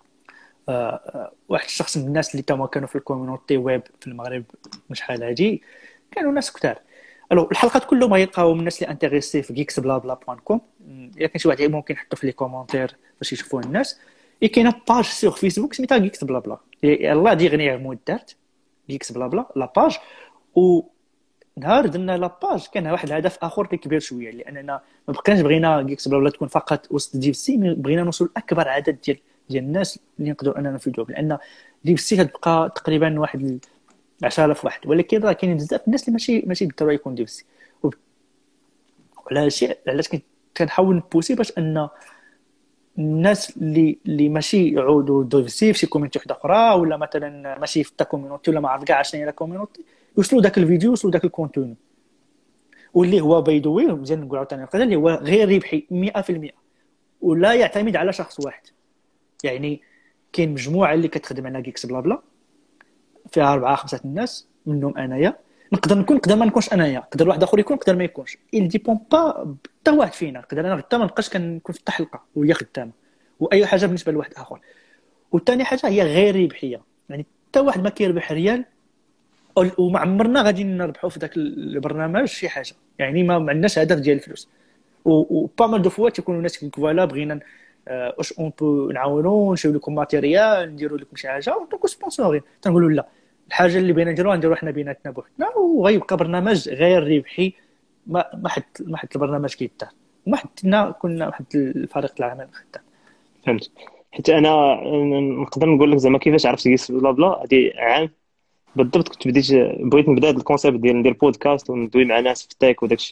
واحد الشخص من الناس اللي تما كانوا في الكوميونيتي ويب في المغرب شحال هادي. كانوا ناس كثار. الحلقات كلهم غيلقاو الناس اللي انتريسي في geeksblabla.com. الا كان شي واحد ممكن يحطوا في لي كومونتير باش يشوفوا الناس. كاينه باج سيغ فيسبوك سميتها geeks blabla، يلاه ديغنييغمون دارت geeks blabla لا باج. و نهار درنا لا باج كان واحد الهدف اخر اللي كبير شويه، لاننا ما بقيناش بغينا geeks blabla تكون فقط وسط ديف سي، بغينا نوصل لاكبر عدد ديال الناس اللي نقدروا اننا نفيدوهم. لان ديف سي كتبقى تقريبا واحد 10,000 واحد، ولكن راه كاينين بزاف الناس اللي ماشي بالضروره يكون ديف سي. وعلى هادشي علاش كنحاول نبوسي باش ان الناس اللي ماشي يعودوا ديف سي في شي كوميونتي وحده اخرى، ولا مثلا ماشي في كوميونتي، ولا ما عرف كاع شنو هي كوميونتي، يوصلوا داك الفيديو، يوصلوا داك الكونتوني، واللي هو بايدوي مزيان نقول عاوتاني القضيه اللي هو غير ربحي 100%، ولا يعتمد على شخص واحد. يعني كاين مجموعه اللي كتخدم على جيكس بلا بلا فيها 4-5 الناس، منهم انايا. نقدر ما نكونش انايا، نقدر واحد اخر يكون، نقدر ما يكونش. il dépend pas حتى واحد فينا. نقدر انا غدا ما نبقاش كنكون في الحلقه وهي خدامه، واي حاجه بالنسبه لواحد اخر. والثاني حاجه هي غير ربحيه، يعني حتى واحد ما كيربح ريال، وما عمرنا غادي نربحوا في ذاك البرنامج شي حاجه. يعني ما عندناش هدف ديال الفلوس. وبا مال دو فوا تيكونوا الناس كيقولوا فوالا بغينا واش اون بو نعاونوا، نشيو لكم ماتيريال، نديروا لكم شي حاجه ونعطيكم سبونسورين. تنقولوا لا، الحاجه اللي بغينا نديروها نديروها حنا بيناتنا بوحدنا، وغيبقى برنامج غير ربحي. ما حد البرنامج كيدار، وما حدنا كنا واحد الفريق العمل خدام. فهمت. حيت انا نقدر نقول لك زعما كيفاش عرفت جيكس بلا بلا. هذه عام بالضبط كنت بغيت نبدا هذا الكونسيبت ديال ندير بودكاست وندوي مع ناس في التاك وداك الشيء.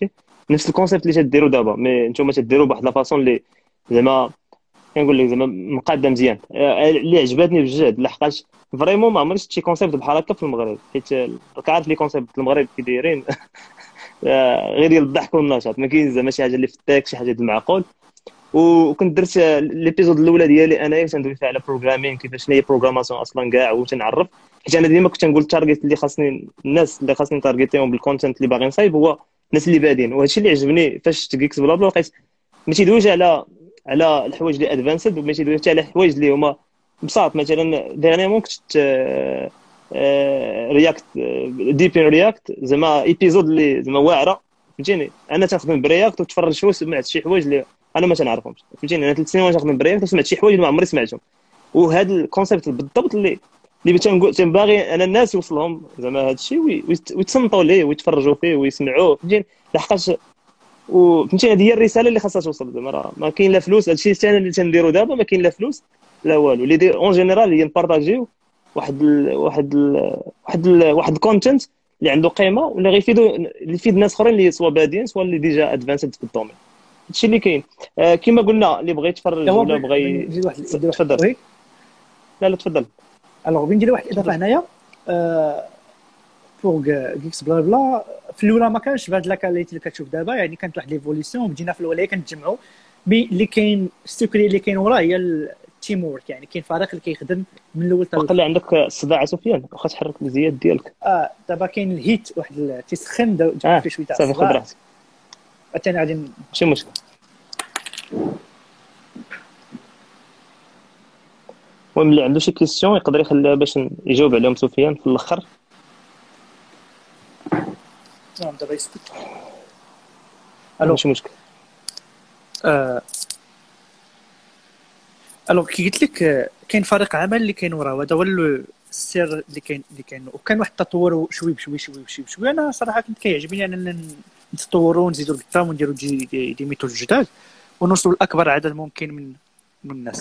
نفس الكونسيبت اللي تديروا دابا، مي نتوما تديروا بواحد لا فاصون اللي زعما كنقول لك زعما مقاده مزيان. اللي عجبتني بجد لحقاش فريمون ما عمري شفت شي كونسيبت بحال هكا في المغرب، حيت كعارف لي كونسيبت المغرب كي دايرين غير ديال الضحك والنشاط، ما كاينش زعما شي حاجه اللي في التاك، شي حاجه المعقول. وكنت درت ليبيزود الاولى ديالي انايا تندوي فيها على بروغرامين، كيفاش شنو هي بروغراماسيون اصلا كاع، وتنعرف حيت انا ديما كنت نقول التارجت اللي خاصني، الناس اللي خاصني نتارجيتيهم بالكونتنت اللي باغي نصايب هو الناس اللي بادين. وهذا الشيء اللي عجبني فاش شفت جيكس بلا بلا، لقيت ما تيدويش على الحوايج اللي ادفانسد، وما تيدويش حتى على الحوايج اللي هما بساط. مثلا ديرنيامون كنت رياكت ديب ان رياكت، زعما ايبيزود اللي زعما واعره، فهمتيني. انا تنخدم برياكت وتفرج شويه، سمعت شي حوايج اللي انا ما تنعرفهمش، فهمتيني. انا 3 سنين وانا تنخدم برياكت وسمعت شي حوايج اللي ما عمري سمعتهم. وهذا الكونسيبت بالضبط اللي تنقول تنباغي انا الناس يوصلهم زعما هذا الشيء، ويتصنتوا ليه ويتفرجوا فيه ويسمعوه، فهمتيني. لحقاش وفهمتيني هذه هي الرساله اللي خاصها توصل. زعما ما كاين لا فلوس، هادشي الثاني اللي تنديروا دابا ما كاين لا فلوس لا والو. اللي دير اون جينيرال هي نبارطاجيو واحد الكونتنت اللي عنده قيمه، واللي غيفيدوا اللي يفيد الناس اخرين اللي سوا بادين سوا اللي ديجا ادفانسد في الدومين. هادشي اللي كاين. كما قلنا اللي بغى يتفرج ولا بغى تفضل. لا تفضل. الوغ بغيت ندير واحد الاضافه هنايا فوق جيكس بلا بلا. في الاولى ما كانش بهاد لاكاليتي اللي كتشوف دابا، يعني كانت واحد ليفوليسيون. بدينا في الاولى كنتجمعوا اللي كاين السكري اللي كاين وراه هي التيم وورك، يعني كاين فريق اللي كيخدم من الاول حتى وقال عندك الصداع سفيان، واخا تحرك الزياد ديالك. دابا كاين الهيت واحد تيسخن جاب فيه شويه تاع صافي، خذ راحتك. الثاني غادي ماشي مشكل. المهم اللي عنده شي كيسيون يقدر يخليها باش يجاوب عليهم سفيان في الاخر. نعم دابا يسكت. ماشي مشكل. الو كي قلت لك كاين فريق عمل اللي كاين وراه، هذا هو السر اللي كاين وكان واحد التطور شوي بشوي. انا صراحه كنت كيعجبني اننا نتطوروا ونزيدوا القدام ونديروا دي ميثود جداد ونوصلوا لاكبر عدد ممكن من الناس.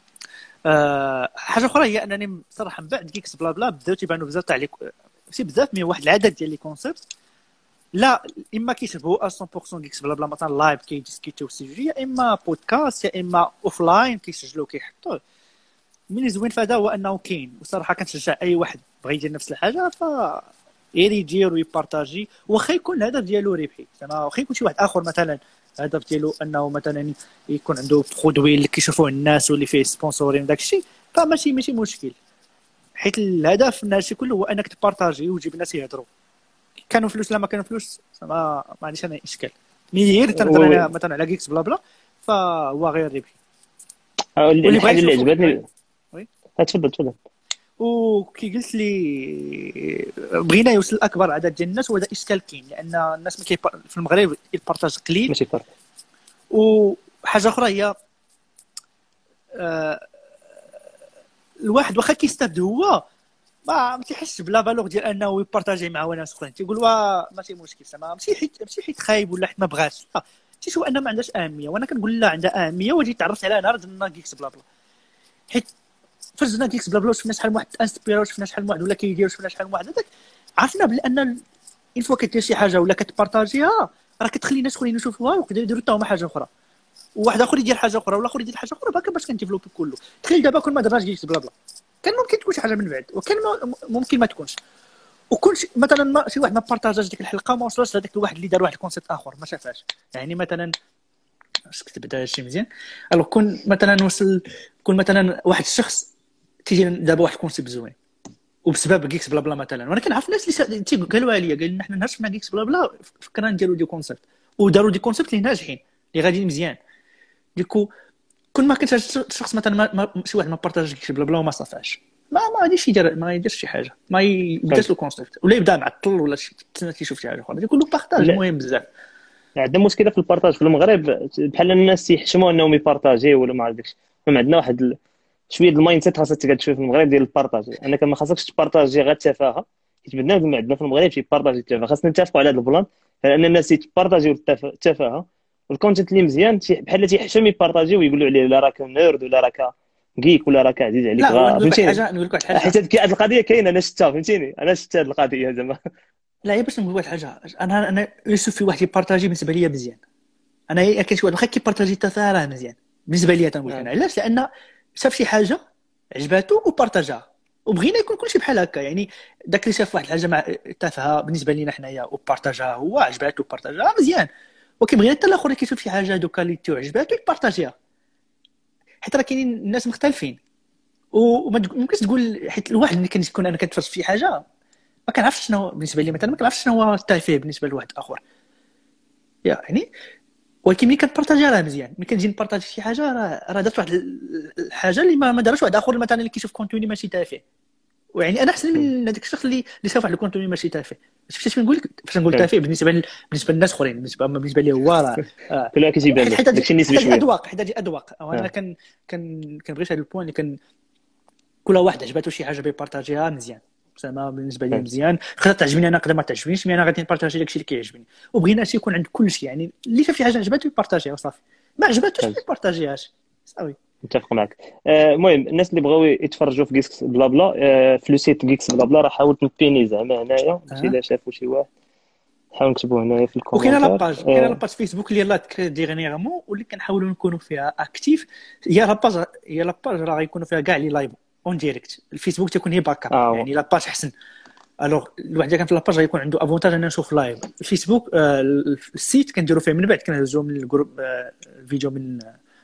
حاجه اخرى هي انني صراحه من بعد جيكس بلا بلا بداو تيبانوا بزاف تاع ماشي بزاف مي واحد العدد ديال لي كونسيبت لا اما كيشبهوا 100% جيكس بلا بلا، مثلا لايف كيديسكوتيو سيجي، يا اما بودكاست، يا اما اوف لاين كيسجلوا كيحطوه. من زوين فهذا هو انه كاين، وصراحه كنشجع اي واحد بغى يدير نفس الحاجه ف يدير ويبارطاجي، واخا يكون الهدف ديالو ربحي. زعما واخا يكون شي واحد اخر مثلا الهدف ديالو انه مثلا يكون عنده برودوي اللي كيشوفوه الناس واللي فيه سبونسورين داكشي، فماشي مشكل، حيت الهدف من هادشي كله هو انك تبارطاجي وتجيب الناس يهضروا. كانوا فلوس لا ما كانوا فلوس ما عنديش انا اشكال. مليير تنهضر مثلا على جيكس بلا بلا فهو غير ربحي. الحاجه اللي عجبتني تفضل. وكي قلت لي بغينا يوصل اكبر عدد ديال الناس، وهذا اشكال كاين لان الناس في المغرب البارطاج قليل. ماشي فرق. وحاجه اخرى هي الواحد واخا كيستافد هو ما تيحسش بلا فالور ديال انه يبارطاجي مع ناس اخرين، تيقول ماشي مشكل زعما ماشي حيت خايب ولا حيت ما بغاش، لا تيشوف انه ما عندهاش اهميه. وانا كنقول لا عندها اهميه، وجيت تعرفت عليها نهار درنا جيكس بلا بلا. حيت فاش درنا جيكس بلا بلا شفنا شحال من واحد انسبيرا، شفنا شحال من واحد ولا كيدير، شفنا شحال من واحد هذاك عرفنا بان اين فوا كدير شي حاجه ولا كتبارطاجيها راه كتخلي الناس اخرين يشوفوها ويقدروا يديروا حتى هما حاجه اخرى، وواحد اخر يدير حاجه اخرى ولا اخر يدير حاجه اخرى، باكا باش كنديفلوبي كله. تخيل دابا كون ما درناش جيكس بلا بلا كان ممكن تكون شي حاجه من بعد، وكان ممكن ما تكونش، وكل مثلا شي واحد ما بارطاجاش ديك الحلقه ما وصلش لهذاك الواحد اللي دار واحد الكونسيبت اخر ما شافهاش. يعني مثلا اش كتبت هذا الشيء مزيان، الو كون مثلا وصل كون مثلا واحد الشخص تيجي دابا واحد الكونسيبت زوين وبسبب جيكس بلا بلا مثلا، وانا كنعرف الناس اللي قالوا لي قال لنا حنا نهار شفنا جيكس بلا بلا فكرنا نديروا دي كونسيبت وداروا دي كونسيبت اللي ناجحين اللي غاديين مزيان. ديكو كون ما كنت شخص مثلا شي واحد ما بارطاجش جيكس بلا بلا وما صافاش ما غاديش يدير ما يديرش شي حاجه، ما يبداش الكونسيبت ولا يبدا معطل ولا تسنى كيشوف شي حاجه اخرى. كله بارطاج مهم بزاف. عندنا مشكله في البارطاج في المغرب، بحال الناس يحشموا انهم يبارطاجيو ولا ما عرفتش. عندنا واحد شويه المايند سيت خاصك تقعد شويه في المغرب ديال البارطاج، انك ما خاصكش تبارطاجي غير التفاهه، حيت بنادم عندنا في المغرب تيبارطاجي التفاهه. خاصنا نتفقوا على هذا البلان، لان الناس يتبارطاجيو التفاهه والكونتنت اللي مزيان بحال تيحشم يبارطاجيو ويقولوا عليه لا راك نيرد ولا راك جيك ولا راك عزيز عليك. فهمتيني؟ نقول لك واحد الحاجه حيت هذه القضيه كاينه، انا شفتها، فهمتيني، انا شفت هذه القضيه زعما لا هي باش نقول واحد الحاجه، انا يوسف في واحد يبارطاجي بالنسبه لي مزيان، انا كاين شي واحد واخا كيبارطاجي حتى فيها راه مزيان بالنسبه لي تنقول انا. علاش؟ لان شاف شي حاجه عجباتو وبارطاجاها، وبغينا يكون كلشي بحال هكا. يعني داك اللي شاف واحد الحاجه مع تافهه بالنسبه لينا حنايا وبارطاجاها هو، عجباتو وبارطاجاها مزيان، ولكن بغينا حتى الاخر اللي كيشوف شي حاجه دوكا اللي عجباتو يبارطاجيها، حيت راه كاينين الناس مختلفين. وما ممكنش تقول حيت الواحد اللي كنكون انا كنتفرج في شي حاجه ما كنعرفش شنو بالنسبه لي، مثلا ما كنعرفش شنو هو التافه بالنسبه لواحد اخر يعني. ولكن ملي كنبارطاجي راه مزيان، ملي كنجي نبارطاجي شي حاجه راه درت واحد الحاجه اللي ما دارش واحد اخر مثلا اللي كيشوف كونتوني ماشي تافه. ويعني انا احسن من هذاك الشخص اللي شاف واحد الكونتوني ماشي تافه. شفتي فاش نقول لك، فاش نقول تافه بالنسبه للناس اخرين، بالنسبه لي هو راه كل واحد كيبان له داكشي النسبي شويه. حيت هذه اذواق. وانا كنبغيش هذا البوين اللي كل واحد عجباتو شي حاجه بيبارطاجيها مزيان. زعما بالنسبه لي مزيان، خاطر تعجبني انا، قدر ما تعجبنيش، مي انا غادي نبارطاجي داكشي اللي كيعجبني. وبغينا شي يكون عند كل شيء، يعني اللي شاف شي حاجه عجباتو يبارطاجيها وصافي، ما عجباتوش ما يبارطاجيهاش صافي. متفق معك. المهم الناس اللي بغاو يتفرجوا في جيكس بلا بلا، في لو سيت جيكس بلا بلا راه حاولت نبيني زعما هنايا شي الا شافوا شي واحد حاولوا نكتبوا هنايا في وكاينه الكومنتات. لاباج فيسبوك اللي يلاه ديغنيغمون واللي كنحاولوا نكونوا فيها اكتيف. هي لاباج راه غيكونوا فيها كاع لي لايف اون ديريكت. الفيسبوك تكون هي باك اب يعني لاباج احسن. الوغ الواحد كان في لاباج غيكون عنده افونتاج انه نشوف لايف. الفيسبوك السيت كنديروا فيه من بعد كنهزوا من الجروب الفيديو من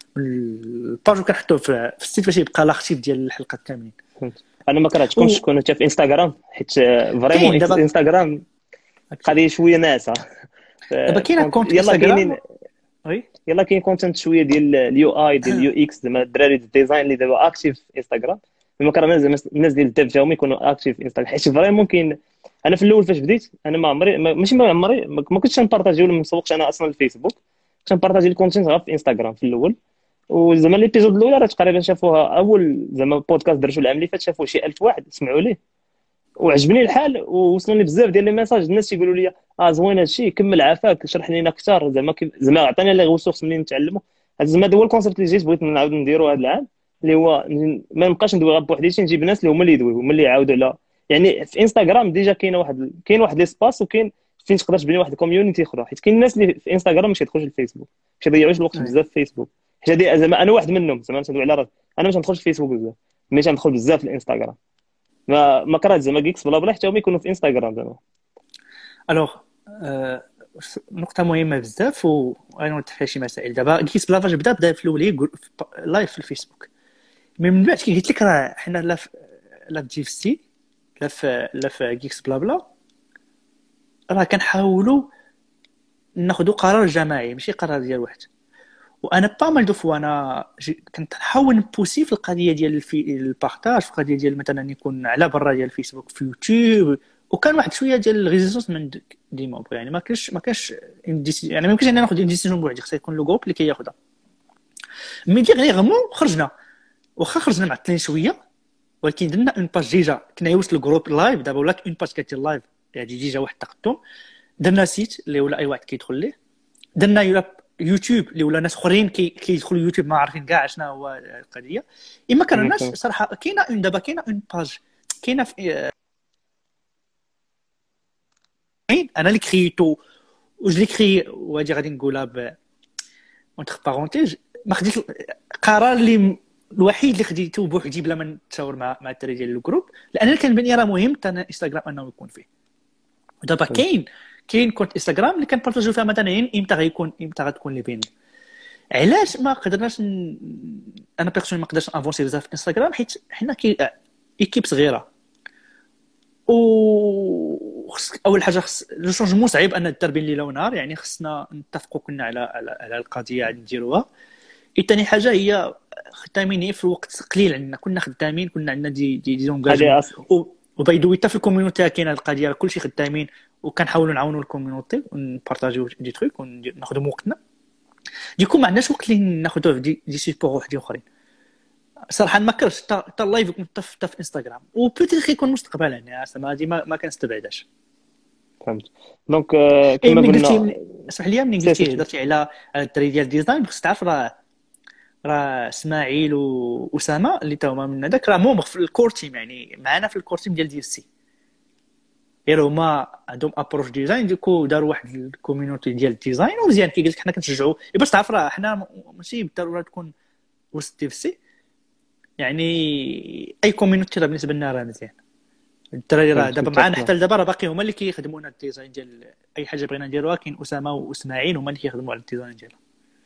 الباج وكنحطوه في السيت باش يبقى لاختيف ديال الحلقات كاملين. انا ما كرهتكمش تكونوا حتى في انستغرام، حيت فريمون انستغرام قضيه شويه ناعسه. دابا كاين كونت انستغرام وي يلا كاين كونتنت شويه ديال اليو اي ديال اليو اكس، زعما الدراري الديزاين اللي دابا اكتيف في انستغرام. ما كرهنا زعما الناس ديال الديف جاهم يكونوا اكتيف في انستغرام، حيت فريمون كاين. انا في الاول فاش بديت انا ما عمري ماشي ما عمري ما كنتش نبارطاجي ولا ما مسوقش انا اصلا الفيسبوك، كنت نبارطاجي الكونتنت غير في انستغرام في الاول. وزعما ليبيزود الاولى راه تقريبا شافوها اول زعما بودكاست درتو العام اللي فات، شافوه شي 1000 واحد سمعوا ليه وعجبني الحال، ووصلوني بزاف ديال لي ميساج الناس تيقولوا لي زوين هادشي كمل عافاك شرح لينا اكثر زعما عطينا لي غوسورس منين نتعلموا. هذا زعما هو الكونسيبت اللي جيت بغيت نعاود نديرو هذا العام، اللي هو ما نبقاش ندوي غير بوحديتي، نجيب ناس اللي هما اللي يدويو هما اللي يعاودوا على. يعني في انستغرام ديجا كاين واحد ليسباس، وكاين فين تقدر تبني واحد الكوميونيتي اخرى، حيت كاين الناس اللي في انستغرام ماشي يدخلوش الفيسبوك، ماشي يضيعوش الوقت بزاف في فيسبوك. حيت هذه زعما انا واحد منهم، زعما ندوي على راسي انا مش ندخلش في فيسبوك بزاف، مي تندخل بزاف في الانستغرام. ما كرهت زعما جيكس بلا بلا حتى هما يكونوا في انستغرام زعما. الوغ نقطه مهمه بزاف وانا نوضح فيها شي مسائل. دابا جيكس بلا فاش بدا في الاول لايف في الفيسبوك، من بعد كي قلت لك راه حنا لا في جي في سي لا في جيكس بلا بلا راه كنحاولوا ناخذوا قرار جماعي ماشي قرار ديال واحد. وانا با مال دو فوا انا كنت نحاول نبوسي في القضيه ديال البارطاج، في القضيه ديال مثلا يكون على برا ديال الفيسبوك في يوتيوب، وكان واحد شويه ديال الريزيستانس من دي ممبر. يعني ما كاش يعني ما يمكنش انا ناخذ ديسيجن بوحدي، خص يكون لو جروب اللي كياخذها. مي ديغنيغمون خرجنا، واخا خرجنا معطلين شويه، ولكن درنا اون باج ديجا كنا يوصل الجروب لايف. دابا ولات اون باج كتدير لايف يعني ديجا واحد التقدم. درنا سيت اللي ولا اي واحد كيدخل ليه، درنا يوتيوب اللي ولا ناس اخرين كيدخلوا يوتيوب ما عارفين كاع شنو هو القضيه. اما كرهناش صراحه. كاينه دابا كاينه اون باج كاينه في انا اللي كريتو وجلي كري وهادي غادي نقولها اونتر بارونتيج. ما خديت القرار اللي الوحيد اللي خديته بوحدي بلا ما نتشاور مع الدراري ديال الجروب، لان كنبان راه مهم حتى انستغرام انه يكون فيه. ودابا كاين كونت انستغرام اللي كنبارطاجيو فيها مثلا امتى غتكون لي بين. علاش ما قدرناش انا بيرسونيل ما قدرتش افونسي بزاف في انستغرام؟ حيت حنا ايكيب صغيره، اول حاجه لو شونجمون صعيب ان دار بين ليله ونهار. يعني خصنا نتفقوا كنا على القضيه غادي نديروها. ثاني حاجه هي خدامين في الوقت قليل عندنا، كنا خدامين، كنا عندنا دي زونغاجمون وبايدو حتى في الكوميونيتي كاينه القضيه كلشي خدامين، وكنحاولوا نعاونوا الكوميونيتي ونبارطاجيو دي تروك وناخذوا وقتنا. ديكو ما عندناش وقت اللي ناخذوه في دي سيبور وحدين اخرين. صراحه ما كرهتش حتى اللايف يكون حتى في انستغرام، وبوتيتر يكون مستقبلا يعني زعما هذه ما كنستبعدهاش. فهمت. دونك كما قلنا اسمح لي ملي قلتي هضرتي على الدراري ديال الديزاين، خصك تعرف راه اسماعيل واسامه اللي تا هما من هذاك راه مومبر في الكور تيم، يعني معنا في الكور تيم ديال دي سي. غير هما عندهم ابروش ديزاين ديكو داروا واحد الكوميونيتي ديال الديزاين ومزيان كي قلت حنا كنشجعوا باش تعرف راه حنا ماشي بالضروره تكون وسط دي سي يعني اي كوميونيتي راه بالنسبه لنا راه مزيان. الدراري راه دابا معانا حتى لدابا راه باقي هما اللي كيخدمونا الديزاين ديال اي حاجه بغينا نديروها. كاين اسامه واسماعيل هما اللي كيخدموا على الديزاين ديالها.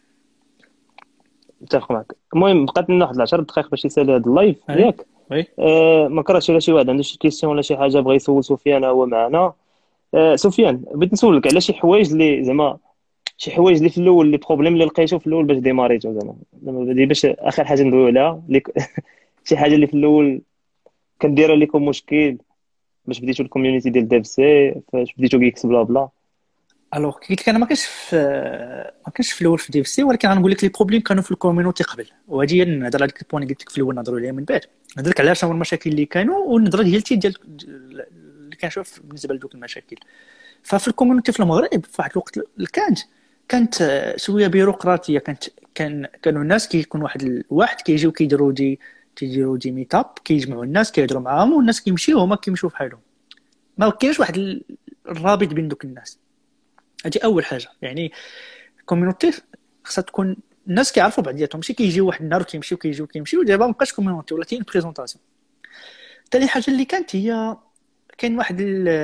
متفق معك. المهم بقات لنا واحد 10 دقائق باش يسالي هذا اللايف ياك. وي ما كرهتش الا شي واحد عنده شي كيسيون ولا شي حاجه بغى يسول سفيان هو معنا. سفيان بغيت نسولك على شي حوايج اللي زعما شي حوايج اللي في الاول اللي بروبليم اللي لقيتو في الاول باش ديماريتو زعما باش اخر حاجه ندويو عليها شي حاجه اللي في الاول كديرها لكم مشكل باش بديتو الكوميونيتي ديال ديف سي فاش بديتو كيكس بلا بلا. الوغ قلت لك انا ما كانش في الاول في دي سي ولكن غنقول لك لي بروبليم كانوا في الكوميونيتي قبل وهادي نهضر على ديك البوين اللي قلت لك في الاول نهضروا عليها من بعد نهضر لك على شنو المشاكل اللي كانوا والنظره ديالتي ديال اللي كنشوف بالنسبه لدوك المشاكل. ففي الكوميونيتي في المغرب في واحد الوقت اللي كانت شويه بيروقراطيه. كانوا الناس كيكون واحد كيجيو كيديروا دي ميتاب كيجمعوا الناس كيهضروا معاهم والناس كيمشيو هما كيمشيو بحالهم. ما كاينش واحد الرابط بين دوك الناس. هذه اول حاجه. يعني الكوميونيتي خصها تكون الناس كيعرفوا بعضياتهم ماشي كيجيو واحد النهار كيمشيو دابا ما بقاش كوميونيتي ولا تين بريزونطاسيون. ثاني حاجه اللي كانت هي كاين واحد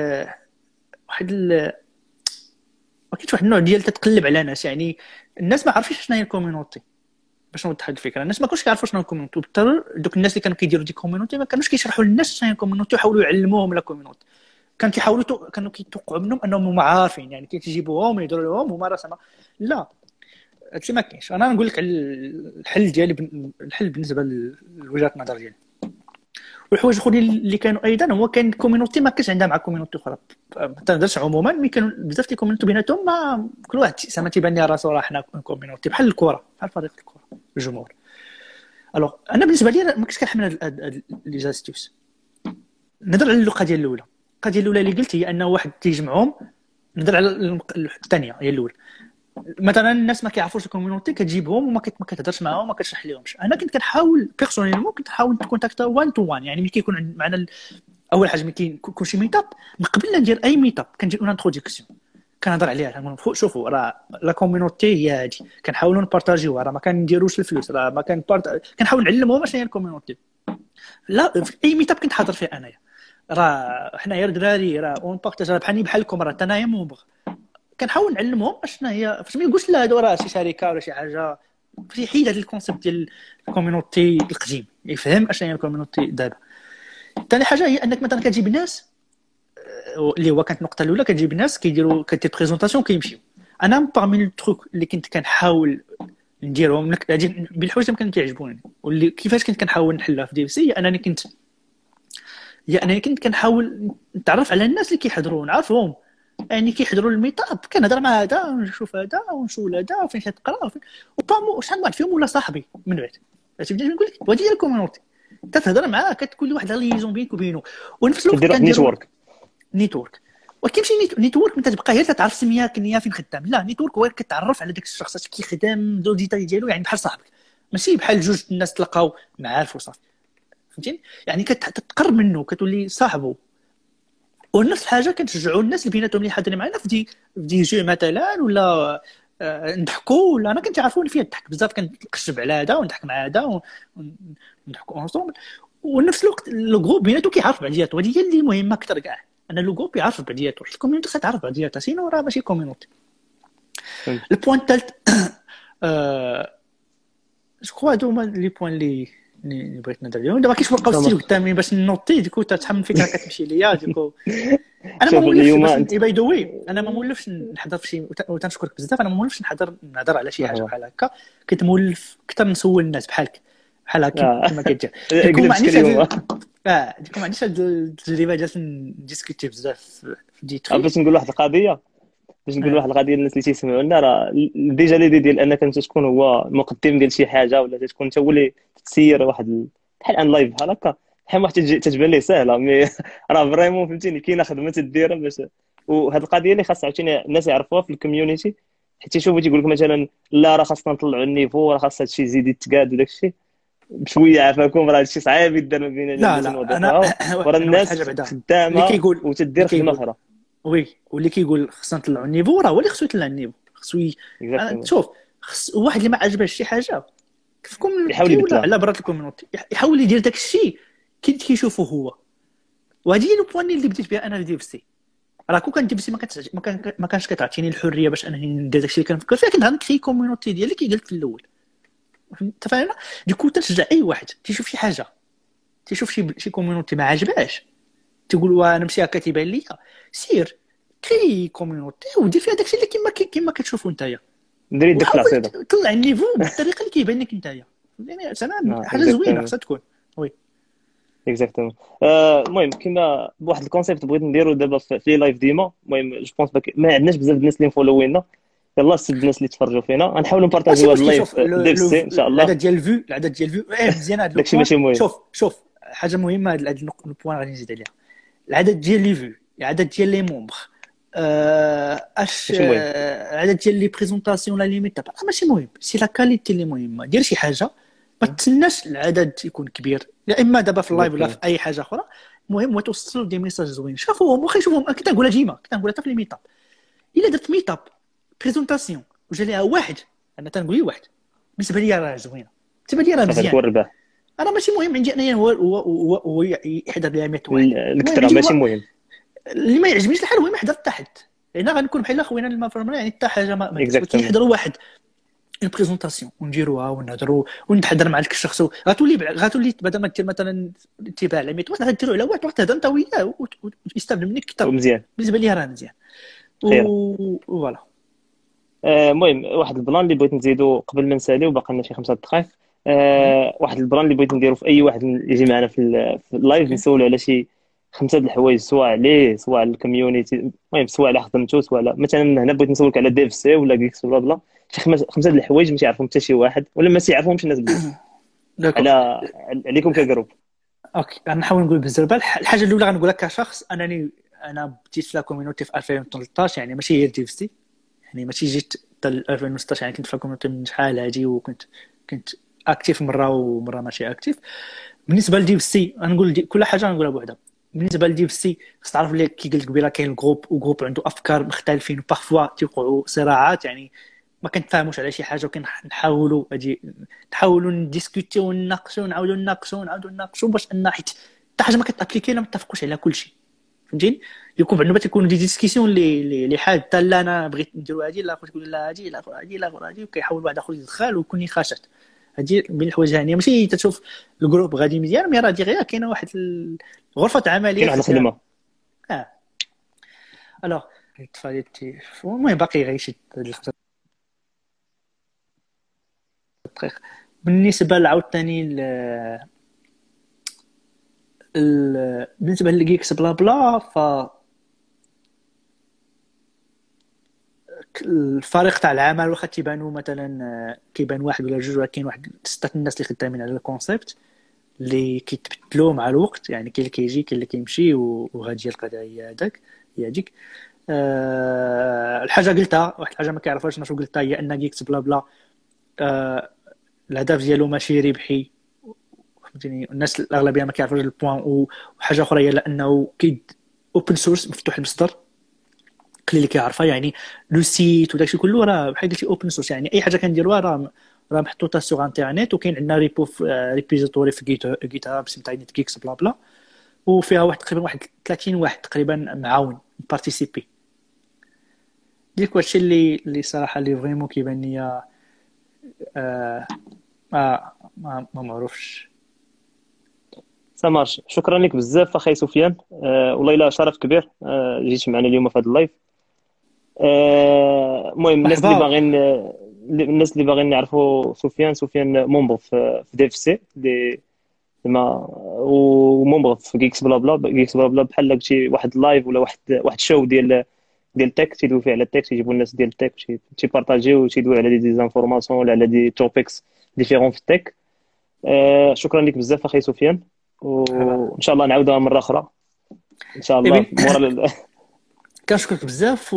ما كاينش واحد النوع ديال تتقلب على ناس. يعني الناس ما عارفينش شنو هي الكوميونيتي. باش نوضح هذه الفكره الناس ما كانوش كيعرفوا شنو الكوميونيتي وبالضرر دوك الناس اللي كانوا كيديروا دي كوميونيتي ما كانوش كيشرحوا للناس شنو هي الكوميونيتي ويحاولوا يعلموهم لا كوميونيتي. كانوا كيتوقعوا منهم انهم ما عارفين يعني كيجيبوهم يديروا لهم هما راه سما لا هادشي ما كاينش. انا نقول لك على الحل ديالي الحل بالنسبه لوجهه النظر ديالي. والحوايج الاخرين اللي كانوا ايضا هو كان كوميونيتي ما كانش عندها مع كوميونيتي اخرى ما تنهضرش عموما مي كانوا بزاف ديال كوميونيتي بيناتهم ما كل واحد سما تيبان لي راسو راه حنا كوميونيتي بحال الكره بحال فريق الكره الجمهور. الوغ انا بالنسبه لي ما كنتش كنحمل لي جاستيوس. نهضر على القضيه الاولى. القضيه الاولى اللي قلت هي انه واحد تيجمعهم. نهضر على الثانيه هي الاولى. مثلا الناس ما كيعرفوش الكوميونيتي كتجيبهم وما كتهضرش معاهم وما كتشرح لهمش. انا كنت كنحاول بيرسونيلمون كنت نحاول كونتاكتا 1 تو 1 يعني ملي كيكون معنا اول حاجه ملي كيكون شي ميتاب من قبل لا ندير اي ميتاب كندير اون انتروداكسيون كنهضر عليها كنقول شوفوا راه لا كوميونيتي هي هذه كنحاولوا نبارطاجيوها راه ما كنديروش الفلوس راه ما كنحاول نعلمهم شنو هي الكوميونيتي. لا في اي ميتاب كنت حاضر فيه انايا راه حنايا الدراري راه اون بارطاج بحالكم راه تنايا موبغ كنحاول نعلمهم شنو هي فاش ما يقولش لا هادو راه شي شركه ولا شي حاجه باش يحيد هذا الكونسيبت ديال الكوميونيتي القديم يفهم اشنو هي الكوميونيتي دابا. ثاني حاجه هي انك مثلا كتجيب ناس اللي هو كانت النقطه الاولى كتجيب ناس كدير بريزونطاسيون كيمشيو. انا باغمي التروك اللي كنت كنحاول نديرهم لك هذه بالحوايج اللي كانوا كيعجبوني واللي كيفاش كنت كنحاول نحلها في دي سي انني كنت كنحاول نتعرف على الناس اللي كيحضروا نعرفهم يعني كيحضروا الميتاب كنهضر مع هذا ونشوف هذا ونشوف هذا فين كتقرا وبامو شحال واحد فيهم ولا صاحبي من بعد اش بديت نقول لك وهذه هي الكوميونيتي تتهضر معاه كتكون واحد ليزون بينك وبينه ونفس الوقت كندير نيتورك وكيمشي نيتورك انت تبقى غير تعرف سميه كنيه فين خدام لا نيتورك هو كتعرف على داك الشخص اش كيخدم دو ديتاي ديالو يعني بحال صاحبك ماشي بحال جوج الناس تلقاو معارف وصافي فهمتيني يعني كتقرب منه كتولي صاحبه. ونفس الحاجه كنشجعوا الناس اللي بيناتهم اللي حاضرين معنا في دي جو مثلا ولا نضحكوا ولا انا كنت عارفوني فيها الضحك بزاف كنقشب على هذا ونضحك مع هذا ونضحكوا اونصومبل. ونفس الوقت لو جروب بيناتو كيعرف بعضياتو هذه هي اللي مهمه اكثر كاع انا لو جروب يعرف بعضياتو الكوميونيتي خصها تعرف بعضياتها سينو راه ماشي كوميونيتي. البوين الثالث جو كوا هادو هما لي بوين اللي بغيت نهضر عليهم دابا كيفاش بقاو ستيل قدامي باش نوطي ديكو تتحمل فكره كتمشي ليا ديكو انا ما مولفش باي ذا واي انا ما مولفش نحضر في شي وتنشكرك بزاف انا ما مولفش نهضر على شي حاجه بحال هكا كنت مولف اكثر نسول الناس بحالك بحال هكا كما كتجي ديكو ما عنديش هاد التجربه جالس نديسكوتي بزاف في ديت باش نقول واحد القضيه الناس اللي تيسمعوا لنا راه ديجا ليدي ديال انك انت تكون هو مقدم ديال شي حاجه ولا تكون انت هو اللي تسير واحد بحال ان لايف بحال هكا بحال واحد تتبان ليه سهله مي راه فريمون فهمتيني كاينه خدمه تديرها باش وهاد القضيه اللي خاص عاوتاني الناس يعرفوها في الكوميونيتي حيت يشوفوا تيقول لك مثلا لا راه خاصنا نطلعوا النيفو راه خاص هادشي يزيد يتقاد وداك الشيء بشويه عافاكم راه هادشي صعيب يدار ما بين لا الناس لا انا ونوظفها، وراه انا واحد الحاجه الناس بعدا اللي خدامه كيقول اللي وتدير خدمه كيقول اخرى. وي، واللي كيقول خصنا نطلعوا النيفو راه هو اللي خصو يطلع النيفو، خصو انا اكزاكتومون. شوف، واحد اللي ما عجبهش شي حاجه في يحاول الكوميونيتي ولا يبدلها. على برات الكوميونيتي يحاول يدير داك الشيء كيشوفه هو. وهذه هي البوان اللي بديت بها انا في دي اف سي. راه كون كان دي اف سي ما كانش كتعطيني الحريه باش انني ندير داك الشيء اللي كنفكر فيه، كنت غنكري كوميونيتي ديالي كي قلت في الاول. انت فاهم؟ ديكو تنشجع اي واحد تيشوف شي حاجه، تيشوف شي كوميونيتي ما عجباش، تقول وانا ماشي هكا تيبان ليا، سير كري كوميونيتي ودير فيها داكشي اللي كيما كتشوفوا نتايا، دري ديك وحاول العصيده. تطلع النيفو بالطريقه اللي كيبان لك نتايا. يعني زعما حاجه زوينه اكزاكتومون. خصها تكون. وي اكزاكتومون. المهم كيما بواحد الكونسيبت بغيت نديرو دابا في لي لايف ديما. المهم جو بونس ما عندناش بزاف الناس اللي مفولوينا، يلاه سد الناس اللي تفرجوا فينا غنحاولوا ماشي نبارطاجيو هذا مشكل. اللايف شوف ديف سي ان شاء الله. العدد ديال الفيو، مزيان هذا داكشي البوان. ماشي مهم. شوف حاجه مهمه، هذا البوان غادي نزيد عليها. العدد ديال لي فيو، العدد ديال لي مومبر، ماشي مهم. العدد ديال لي بريزونطاسيون لا ليميت ماشي مهم، سي لا كاليتي اللي مهمه. دير شي حاجه ما تسناش العدد يكون كبير، يا اما دابا في اللايف ولا في اكزاكتومون. اي حاجه اخرى. المهم هو توصل دي ميساج زوين. شافوهم واخا يشوفهم، كنت نقولها ديما، كنت نقولها حتى في الميتاب. الا درت ميتاب بريزونطاسيون وجا ليها واحد، انا تنقول لي واحد، بالنسبه لي راه زوينه، بالنسبه لي راه صافي هذاك مزيان. هو الربح. انا ماشي مهم عندي انايا هو يحضر ليها 100 واحد. المهم الكثره عندي ماشي هو مهم. اللي ما يعجبنيش الحال هو ما يحضر تحت. يعني غنكون بحال خوينا المفرمله، يعني حتى حاجه ما درت، ولكن اكزاكتومون. يحضروا واحد اون بريزونطاسيون ونديروها ونهضروا ونتحضر مع داك الشخص. غتولي بدل ما دير مثلا اتباع على 100 واحد غديروا على واحد تهضر انت وياه ويستافد منك اكثر. ومزيان. بالنسبه لي راه مزيان. خير. فوالا. المهم واحد البلان اللي بغيت نزيدو قبل ما نساليو، باقي لنا شي 5 دقائق. واحد البلان اللي بغيت نديرو في اي واحد يجي معنا في اللايف، اوكي نسولو على شي 5 د الحوايج، سواء عليه سواء على الكوميونيتي، المهم سواء على خدمته، سواء على مثلا من هنا بغيت نسولك على ديف سي ولا جيكس ولا بلا. شي 5 د الحوايج ما تيعرفهم حتى شي واحد، ولا ما تيعرفهمش الناس بزاف داكور. على عليكم كجروب. اوكي غنحاول نقول بزاف. الحاجه الاولى غنقولها كشخص انني انا بديت في لا كوميونيتي في 2013، يعني ماشي هي ديفستي، يعني ماشي جيت حتى 2016، يعني كنت في لا كوميونيتي من شحال هادي، كنت اكتيف مره ومره ماشي اكتيف. بالنسبه لديفستي غنقول كل حاجه غنقولها بوحدها. بالنسبه لديفستي خص تعرف لي كي قلت قبيله كاين الجروب وجروب عنده افكار مختلفين، وبارفوا تيوقعوا صراعات، يعني ما كنتفاهموش على شي حاجه، وكنحاولوا نحاولوا نديسكوتيو ونناقشوا ونعاودوا نناقشوا باش ان حيت حتى حاجه ما كتابليكينا ما متفقوش على كل شيء. فهمتيني؟ يكون بعد نوبات يكونوا دي ديسكسيون اللي حاد حتى لا انا بغيت نديروا هذه، لا اخر تقول لا هذه، لا اخر هذه، لا اخر هذه، وكيحاول واحد اخر يدخل ويكون نقاشات. هذه من الحوايج يعني ماشي تشوف الجروب غادي مزيان، مي راه ديغيا كاينه واحد غرفه كاين عمليات واحد خدام. الخدمه. اه الوغ تفاديتي. المهم باقي غير شي دقيق. بالنسبه لعاوتاني بالنسبه للجيكس بلا بلا، ف الفريق تاع العمل واخا تيبانوا مثلا كيبان واحد ولا جوج، ولكن واحد 6 الناس اللي خدامين على الكونسيبت اللي كيتبدلوا مع الوقت، يعني كاين اللي كيجي كاين اللي كيمشي، وغادي القضيه هي هذيك. الحاجه قلتها، واحد الحاجه ما كيعرفهاش الناس وقلتها، هي ان جيكس بلا بلا الهدف ديالو ماشي ربحي. فهمتيني؟ الناس الاغلبيه ما كيعرفوش البوان. وحاجه اخرى هي لانه اوبن سورس، مفتوح المصدر، قليل اللي كيعرفها. يعني لو سيت وداكشي كله راه بحال قلتي اوبن سورس، يعني اي حاجه كنديروها راه محطوطه سوغ انترنيت، وكاين عندنا ريبو ريبوزيتوري في جيت هاب سميتها نيت جيكس بلا بلا، وفيها تقريبا واحد 30 واحد تقريبا معاون بارتيسيبي. ديك هادشي اللي صراحه اللي فريمون كيبان ليا ما معروفش. سامارش، شكرا لك بزاف اخي سفيان. والله الا شرف كبير جيت معنا اليوم في هذا اللايف. المهم مرحبا. الناس اللي باغيين يعرفوا سفيان مومبر في ديف سي اللي ما ومومبر في جيكس بلا بلا بحال قلتي واحد لايف ولا واحد شو ديال التك، تيدوي فيه على التك، تيجيبوا الناس ديال التك تيبارطاجيو وتيدوي على دي زانفورماسيون ولا على دي توبكس ديفيرون في التك. شكرا لك بزاف اخي سفيان، مرحبا وان شاء الله نعاودها مره اخرى ان شاء الله ابن. مورا كنشكرك بزاف.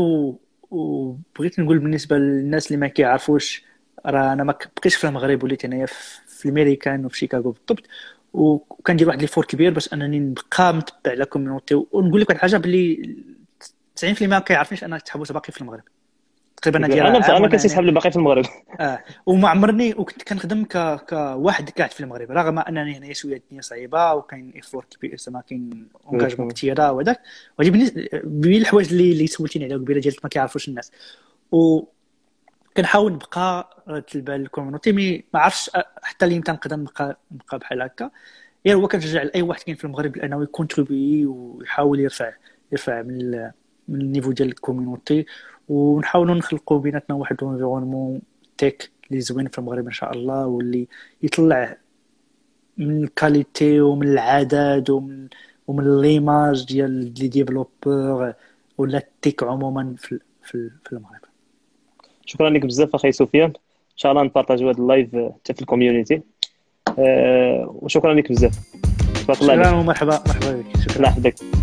وبغيت نقول بالنسبه للناس اللي ما كيعرفوش، راه انا ما بقيتش في المغرب، وليت انايا في في الميريكان وفي شيكاغو بالضبط، وكندير واحد ليفور كبير باش انني نبقى متبع على كوميونيتي. ونقول لك واحد الحاجه باللي 90% ما كيعرفنيش انا تحبس باقي في المغرب تقريبا. انا كنت صحاب اللي باقي في المغرب. وما عمرني وكنت كنخدم كواحد قاعد في المغرب، رغم انني هنا شويه الدنيا صعيبه وكاين ايفور كبير، ما كاين انجاجمون كثيره وهذاك. وهذه بالنسبه الحوايج اللي سولتيني عليها قبيله ديال ما كيعرفوش الناس. كنحاول نبقى تلبى الكوميونيتي، مي ما عرفتش حتى اللي تنقدر نبقى بحال هكا. هو كنشجع اي واحد كاين في المغرب انه يكونتريبي ويحاول يرفع من النيفو ديال الكوميونيتي، ونحاولوا نخلقوا بيناتنا واحد الانفيرونمون تيك اللي زوين في المغرب ان شاء الله، واللي يطلع من الكاليتي ومن العدد ومن ليماج ديال لي ديفلوبور ولا التيك عموما في المغرب. شكرا لك بزاف اخي سفيان، ان شاء الله نبارطاجيو هذا اللايف حتى في الكوميونيتي. وشكرا لك بزاف، تبارك الله عليك. مرحبا بك. شكرا. الله يحفظك.